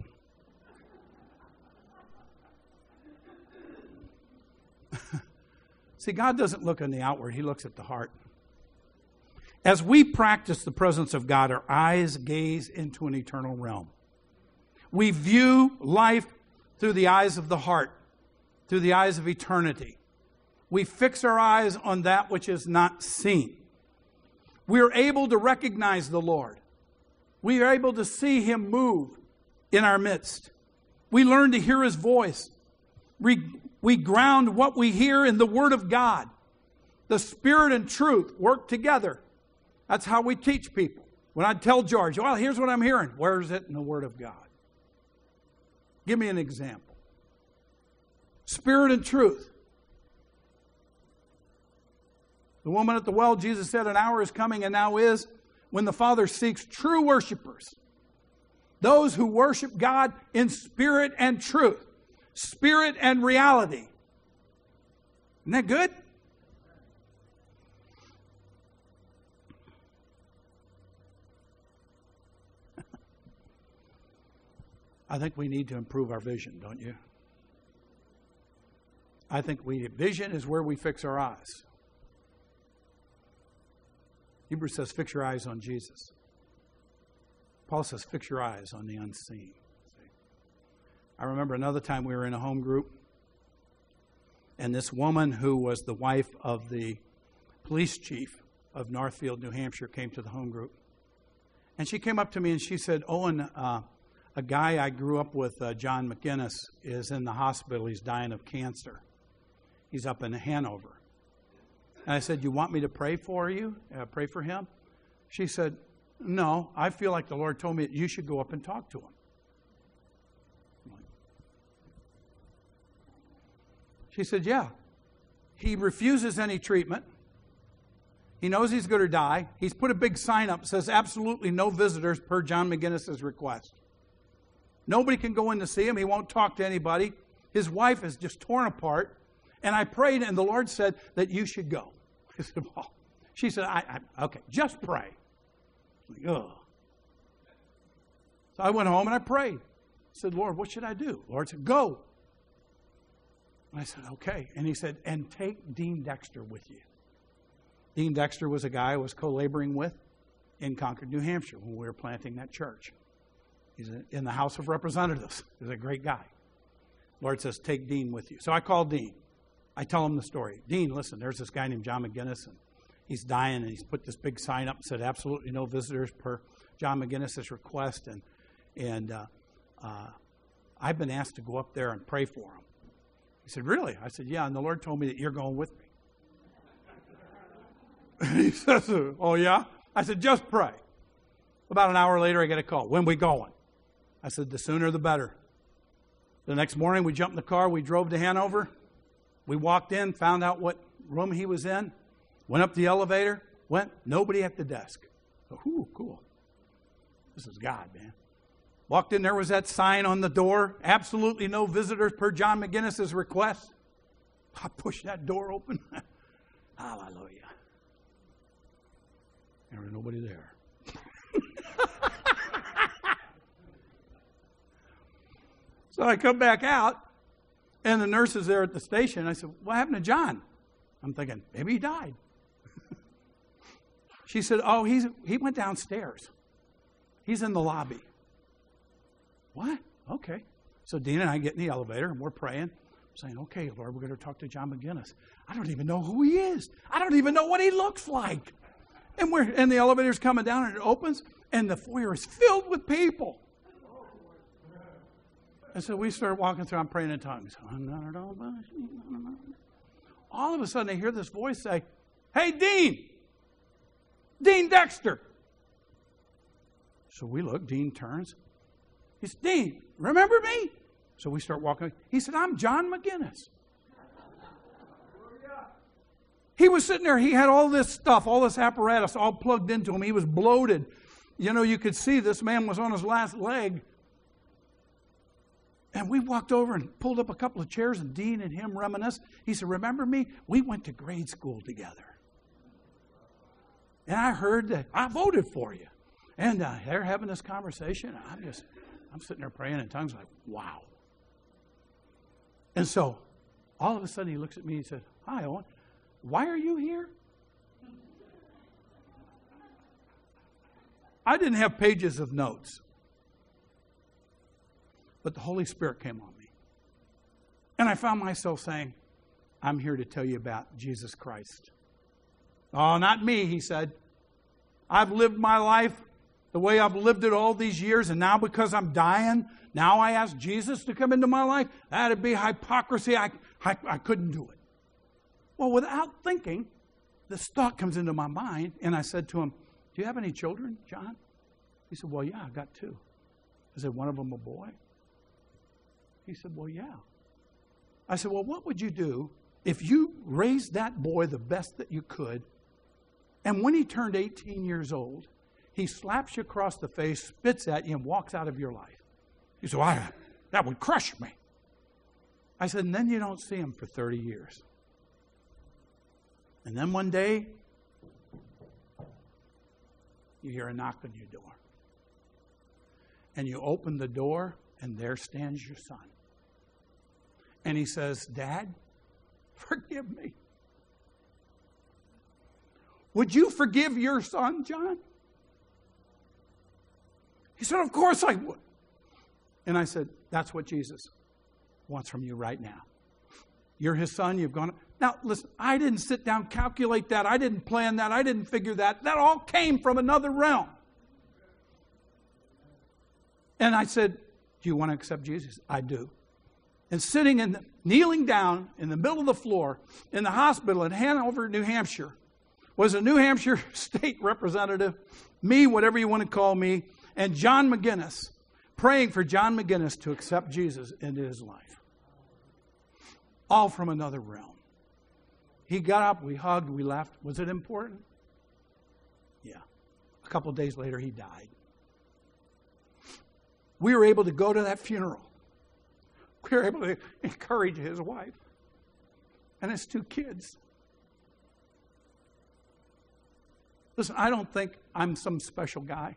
See, God doesn't look on the outward. He looks at the heart. As we practice the presence of God, our eyes gaze into an eternal realm. We view life through the eyes of the heart, through the eyes of eternity. We fix our eyes on that which is not seen. We are able to recognize the Lord. We are able to see Him move in our midst. We learn to hear His voice. We, we ground what we hear in the Word of God. The Spirit and truth work together. That's how we teach people. When I tell George, well, here's what I'm hearing. Where is it in the Word of God? Give me an example. Spirit and truth. The woman at the well, Jesus said, an hour is coming and now is when the Father seeks true worshipers. Those who worship God in spirit and truth. Spirit and reality. Isn't that good? I think we need to improve our vision, don't you? I think we vision is where we fix our eyes. Hebrews says, fix your eyes on Jesus. Paul says, fix your eyes on the unseen. See? I remember another time we were in a home group, and this woman who was the wife of the police chief of Northfield, New Hampshire, came to the home group. And she came up to me and she said, Owen, uh, a guy I grew up with, uh, John McGinnis, is in the hospital. He's dying of cancer. He's up in Hanover. And I said, you want me to pray for you? Uh, pray for him? She said, no, I feel like the Lord told me that you should go up and talk to him. She said, yeah. He refuses any treatment. He knows he's going to die. He's put a big sign up that says absolutely no visitors per John McGinnis' request. Nobody can go in to see him. He won't talk to anybody. His wife is just torn apart. And I prayed, and the Lord said that you should go. I said, well, she said, I, I, okay, just pray. Like, ugh. So I went home and I prayed. I said, Lord, what should I do? The Lord said, go. And I said, okay. And he said, and take Dean Dexter with you. Dean Dexter was a guy I was co-laboring with in Concord, New Hampshire when we were planting that church. He's in the House of Representatives. He's a great guy. The Lord says, take Dean with you. So I called Dean. I tell him the story. Dean, listen, there's this guy named John McGinnis, and he's dying, and he's put this big sign up and said absolutely no visitors per John McGinnis' request. And, and uh, uh, I've been asked to go up there and pray for him. He said, really? I said, yeah, and the Lord told me that you're going with me. He says, oh, yeah? I said, just pray. About an hour later, I get a call. When we going? I said, the sooner the better. The next morning, we jumped in the car. We drove to Hanover. We walked in, found out what room he was in, went up the elevator, went, nobody at the desk. So, ooh, cool. This is God, man. Walked in, there was that sign on the door, absolutely no visitors per John McGinnis' request. I pushed that door open. Hallelujah. There was nobody there. So I come back out, and the nurse is there at the station. I said, what happened to John? I'm thinking, maybe he died. She said, oh, he's he went downstairs. He's in the lobby. What? Okay. So Dean and I get in the elevator, and we're praying, saying, okay, Lord, we're going to talk to John McGinnis. I don't even know who he is. I don't even know what he looks like. And we're and the elevator's coming down, and it opens, and the foyer is filled with people. And so we started walking through, I'm praying in tongues. All of a sudden, I hear this voice say, hey, Dean, Dean Dexter. So we look, Dean turns. He said, Dean, remember me? So we start walking. He said, I'm John McGinnis. He was sitting there. He had all this stuff, all this apparatus all plugged into him. He was bloated. You know, you could see this man was on his last leg. And we walked over and pulled up a couple of chairs, and Dean and him reminisced. He said, remember me? We went to grade school together. And I heard that I voted for you. And uh, they're having this conversation. I'm just, I'm sitting there praying in tongues like, wow. And so all of a sudden he looks at me and he said, hi, Owen. Why are you here? I didn't have pages of notes. But the Holy Spirit came on me. And I found myself saying, I'm here to tell you about Jesus Christ. Oh, not me, he said. I've lived my life the way I've lived it all these years, and now because I'm dying, now I ask Jesus to come into my life? That'd be hypocrisy. I, I, I couldn't do it. Well, without thinking, this thought comes into my mind, and I said to him, do you have any children, John? He said, well, yeah, I've got two. I said, one of them a boy? He said, well, yeah. I said, well, what would you do if you raised that boy the best that you could, and when he turned eighteen years old, he slaps you across the face, spits at you, and walks out of your life? He said, well, I, that would crush me. I said, and then you don't see him for thirty years. And then one day, you hear a knock on your door. And you open the door, and there stands your son. And he says, Dad, Forgive me. Would you forgive your son, John? He said, of course I would. And I said, that's what Jesus wants from you right now. You're his son. You've gone. Now, listen, I didn't sit down, calculate that. I didn't plan that. I didn't figure that. That all came from another realm. And I said, do you want to accept Jesus? I do. And sitting in, the, kneeling down in the middle of the floor in the hospital in Hanover, New Hampshire, was a New Hampshire state representative, me, whatever you want to call me, and John McGinnis, praying for John McGinnis to accept Jesus into his life. All from another realm. He got up, we hugged, we laughed. Was it important? Yeah. A couple of days later, he died. We were able to go to that funeral. We were able to encourage his wife and his two kids. Listen, I don't think I'm some special guy.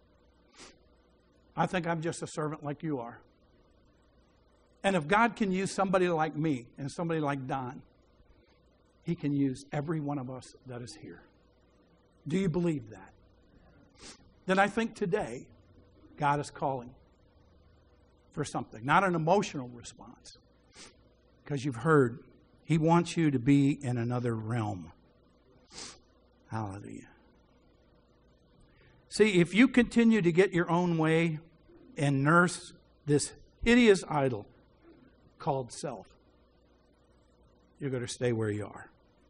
I think I'm just a servant like you are. And if God can use somebody like me and somebody like Don, he can use every one of us that is here. Do you believe that? Then I think today, God is calling for something. Not an emotional response. Because you've heard, he wants you to be in another realm. Hallelujah. See, if you continue to get your own way and nurse this hideous idol called self, you're going to stay where you are.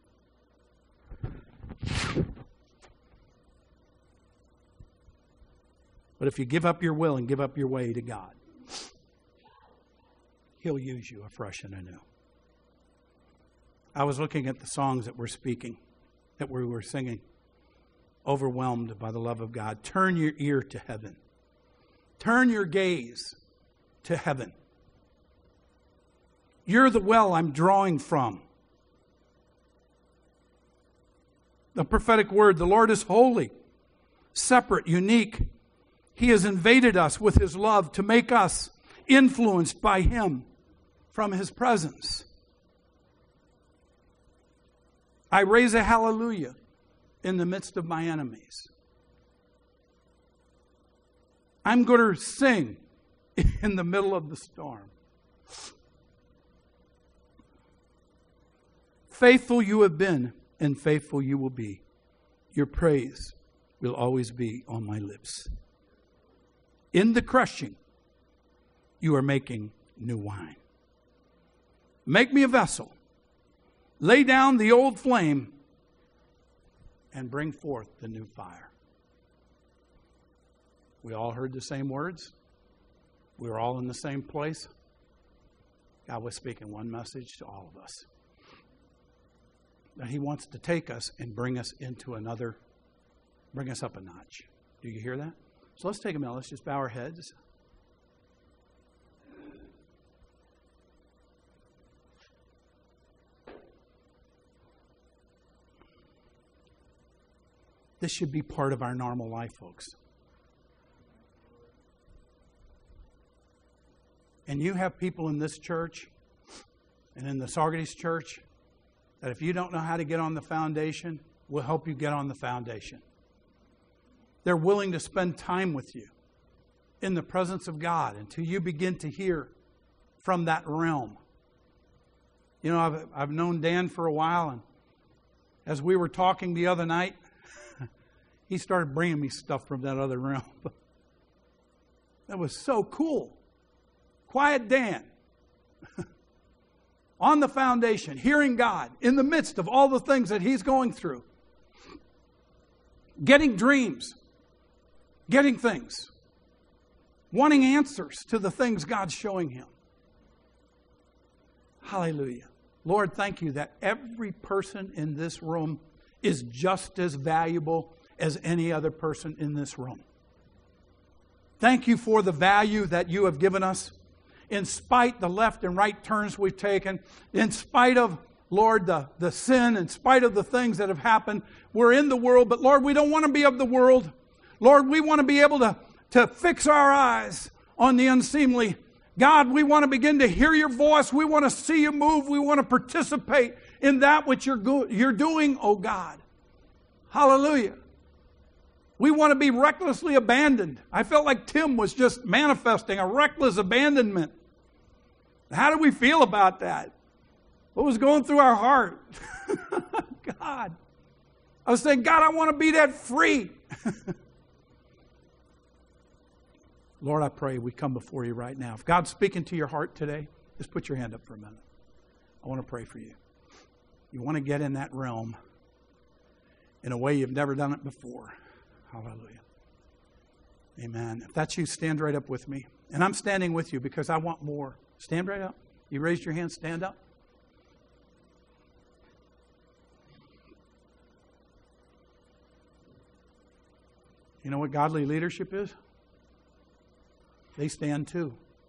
But if you give up your will and give up your way to God, he'll use you afresh and anew. I was looking at the songs that we're speaking, that we were singing. Overwhelmed by the love of God. Turn your ear to heaven. Turn your gaze to heaven. You're the well I'm drawing from. The prophetic word, the Lord is holy, separate, unique. He has invaded us with his love to make us influenced by him from his presence. I raise a hallelujah in the midst of my enemies. I'm going to sing in the middle of the storm. Faithful you have been, and faithful you will be. Your praise will always be on my lips. In the crushing, you are making new wine. Make me a vessel. Lay down the old flame and bring forth the new fire. We all heard the same words. We were all in the same place. God was speaking one message to all of us. That he wants to take us and bring us into another, bring us up a notch. Do you hear that? So let's take a minute. Let's just bow our heads. This should be part of our normal life, folks. And you have people in this church and in the Saugerties church that if you don't know how to get on the foundation, we'll help you get on the foundation. They're willing to spend time with you in the presence of God until you begin to hear from that realm. You know, I've, I've known Dan for a while, and as we were talking the other night, he started bringing me stuff from that other realm. That was so cool. Quiet Dan. On the foundation, hearing God in the midst of all the things that he's going through. Getting dreams. Getting things. Wanting answers to the things God's showing him. Hallelujah. Lord, thank you that every person in this room is just as valuable as any other person in this room. Thank you for the value that you have given us. In spite the left and right turns we've taken, in spite of, Lord, the, the sin, in spite of the things that have happened, we're in the world, but Lord, we don't want to be of the world. Lord, we want to be able to, to fix our eyes on the unseemly God, we want to begin to hear your voice. We want to see you move. We want to participate in that which you're, go- you're doing, oh God. Hallelujah. We want to be recklessly abandoned. I felt like Tim was just manifesting a reckless abandonment. How do we feel about that? What was going through our heart? God. I was saying, God, I want to be that free. Lord, I pray we come before you right now. If God's speaking to your heart today, just put your hand up for a minute. I want to pray for you. You want to get in that realm in a way you've never done it before. Hallelujah. Amen. If that's you, stand right up with me. And I'm standing with you because I want more. Stand right up. You raised your hand, stand up. You know what godly leadership is? They stand too.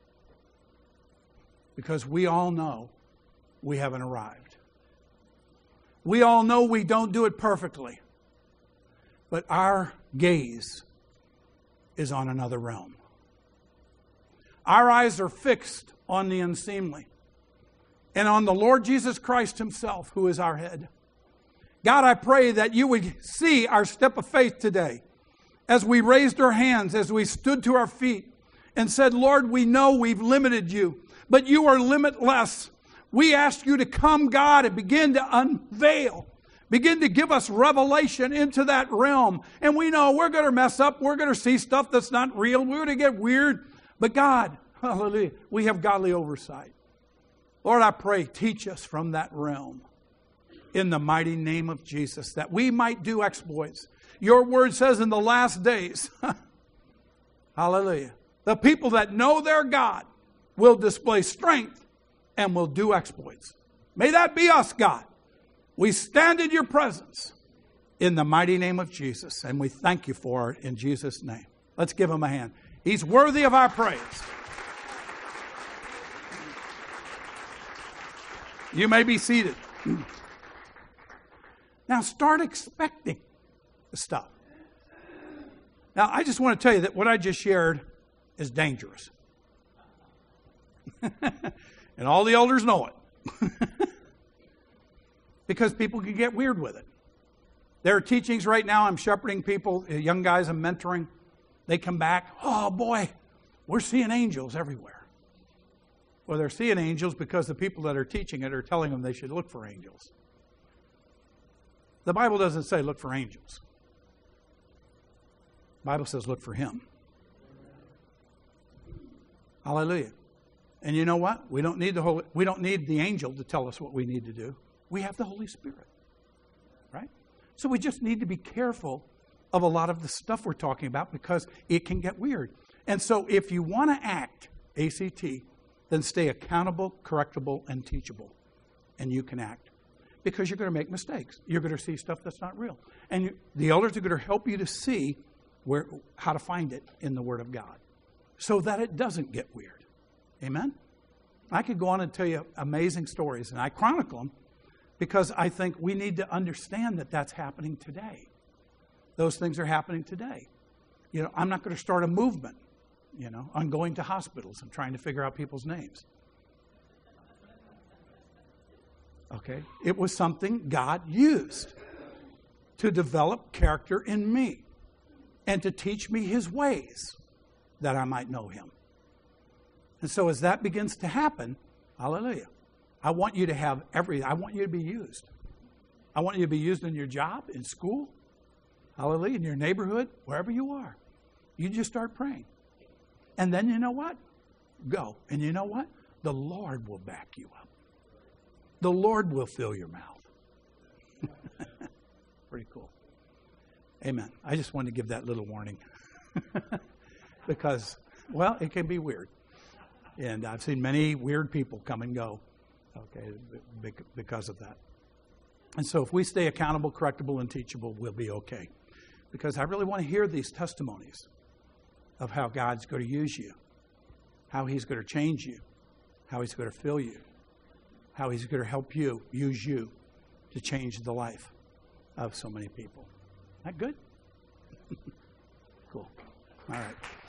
Because we all know we haven't arrived. We all know we don't do it perfectly. But our gaze is on another realm. Our eyes are fixed on the unseemly and on the Lord Jesus Christ himself, who is our head. God, I pray that you would see our step of faith today as we raised our hands, as we stood to our feet and said, Lord, we know we've limited you, but you are limitless. We ask you to come, God, and begin to unveil, begin to give us revelation into that realm. And we know we're going to mess up. We're going to see stuff that's not real. We're going to get weird. But God, hallelujah, we have godly oversight. Lord, I pray, teach us from that realm in the mighty name of Jesus, that we might do exploits. Your word says in the last days, hallelujah, the people that know their God will display strength and will do exploits. May that be us, God. We stand in your presence in the mighty name of Jesus, and we thank you for it in Jesus' name. Let's give him a hand. He's worthy of our praise. You may be seated. Now start expecting the stuff. Now I just want to tell you that what I just shared is dangerous. And all the elders know it. Because people can get weird with it. There are teachings right now, I'm shepherding people, young guys I'm mentoring. They come back, oh boy, we're seeing angels everywhere. Well, they're seeing angels because the people that are teaching it are telling them they should look for angels. The Bible doesn't say look for angels. The Bible says look for him. Hallelujah. And you know what? We don't need the Holy, we don't need the angel to tell us what we need to do. We have the Holy Spirit. Right? So we just need to be careful of a lot of the stuff we're talking about because it can get weird. And so if you want to act, A C T, then stay accountable, correctable, and teachable. And you can act. Because you're going to make mistakes. You're going to see stuff that's not real. And you, the elders are going to help you to see where, how to find it in the Word of God. So that it doesn't get weird. Amen? I could go on and tell you amazing stories. And I chronicle them because I think we need to understand that that's happening today. Those things are happening today. You know, I'm not going to start a movement, you know, on going to hospitals and trying to figure out people's names. Okay? It was something God used to develop character in me and to teach me his ways that I might know him. And so as that begins to happen, hallelujah, I want you to have every, I want you to be used. I want you to be used in your job, in school, hallelujah, in your neighborhood, wherever you are. You just start praying. And then you know what? Go. And you know what? The Lord will back you up. The Lord will fill your mouth. Pretty cool. Amen. I just wanted to give that little warning. Because, well, it can be weird. And I've seen many weird people come and go, okay, because of that. And so if we stay accountable, correctable, and teachable, we'll be okay. Because I really want to hear these testimonies of how God's going to use you, how he's going to change you, how he's going to fill you, how he's going to help you, use you to change the life of so many people. Isn't that good? Cool. All right.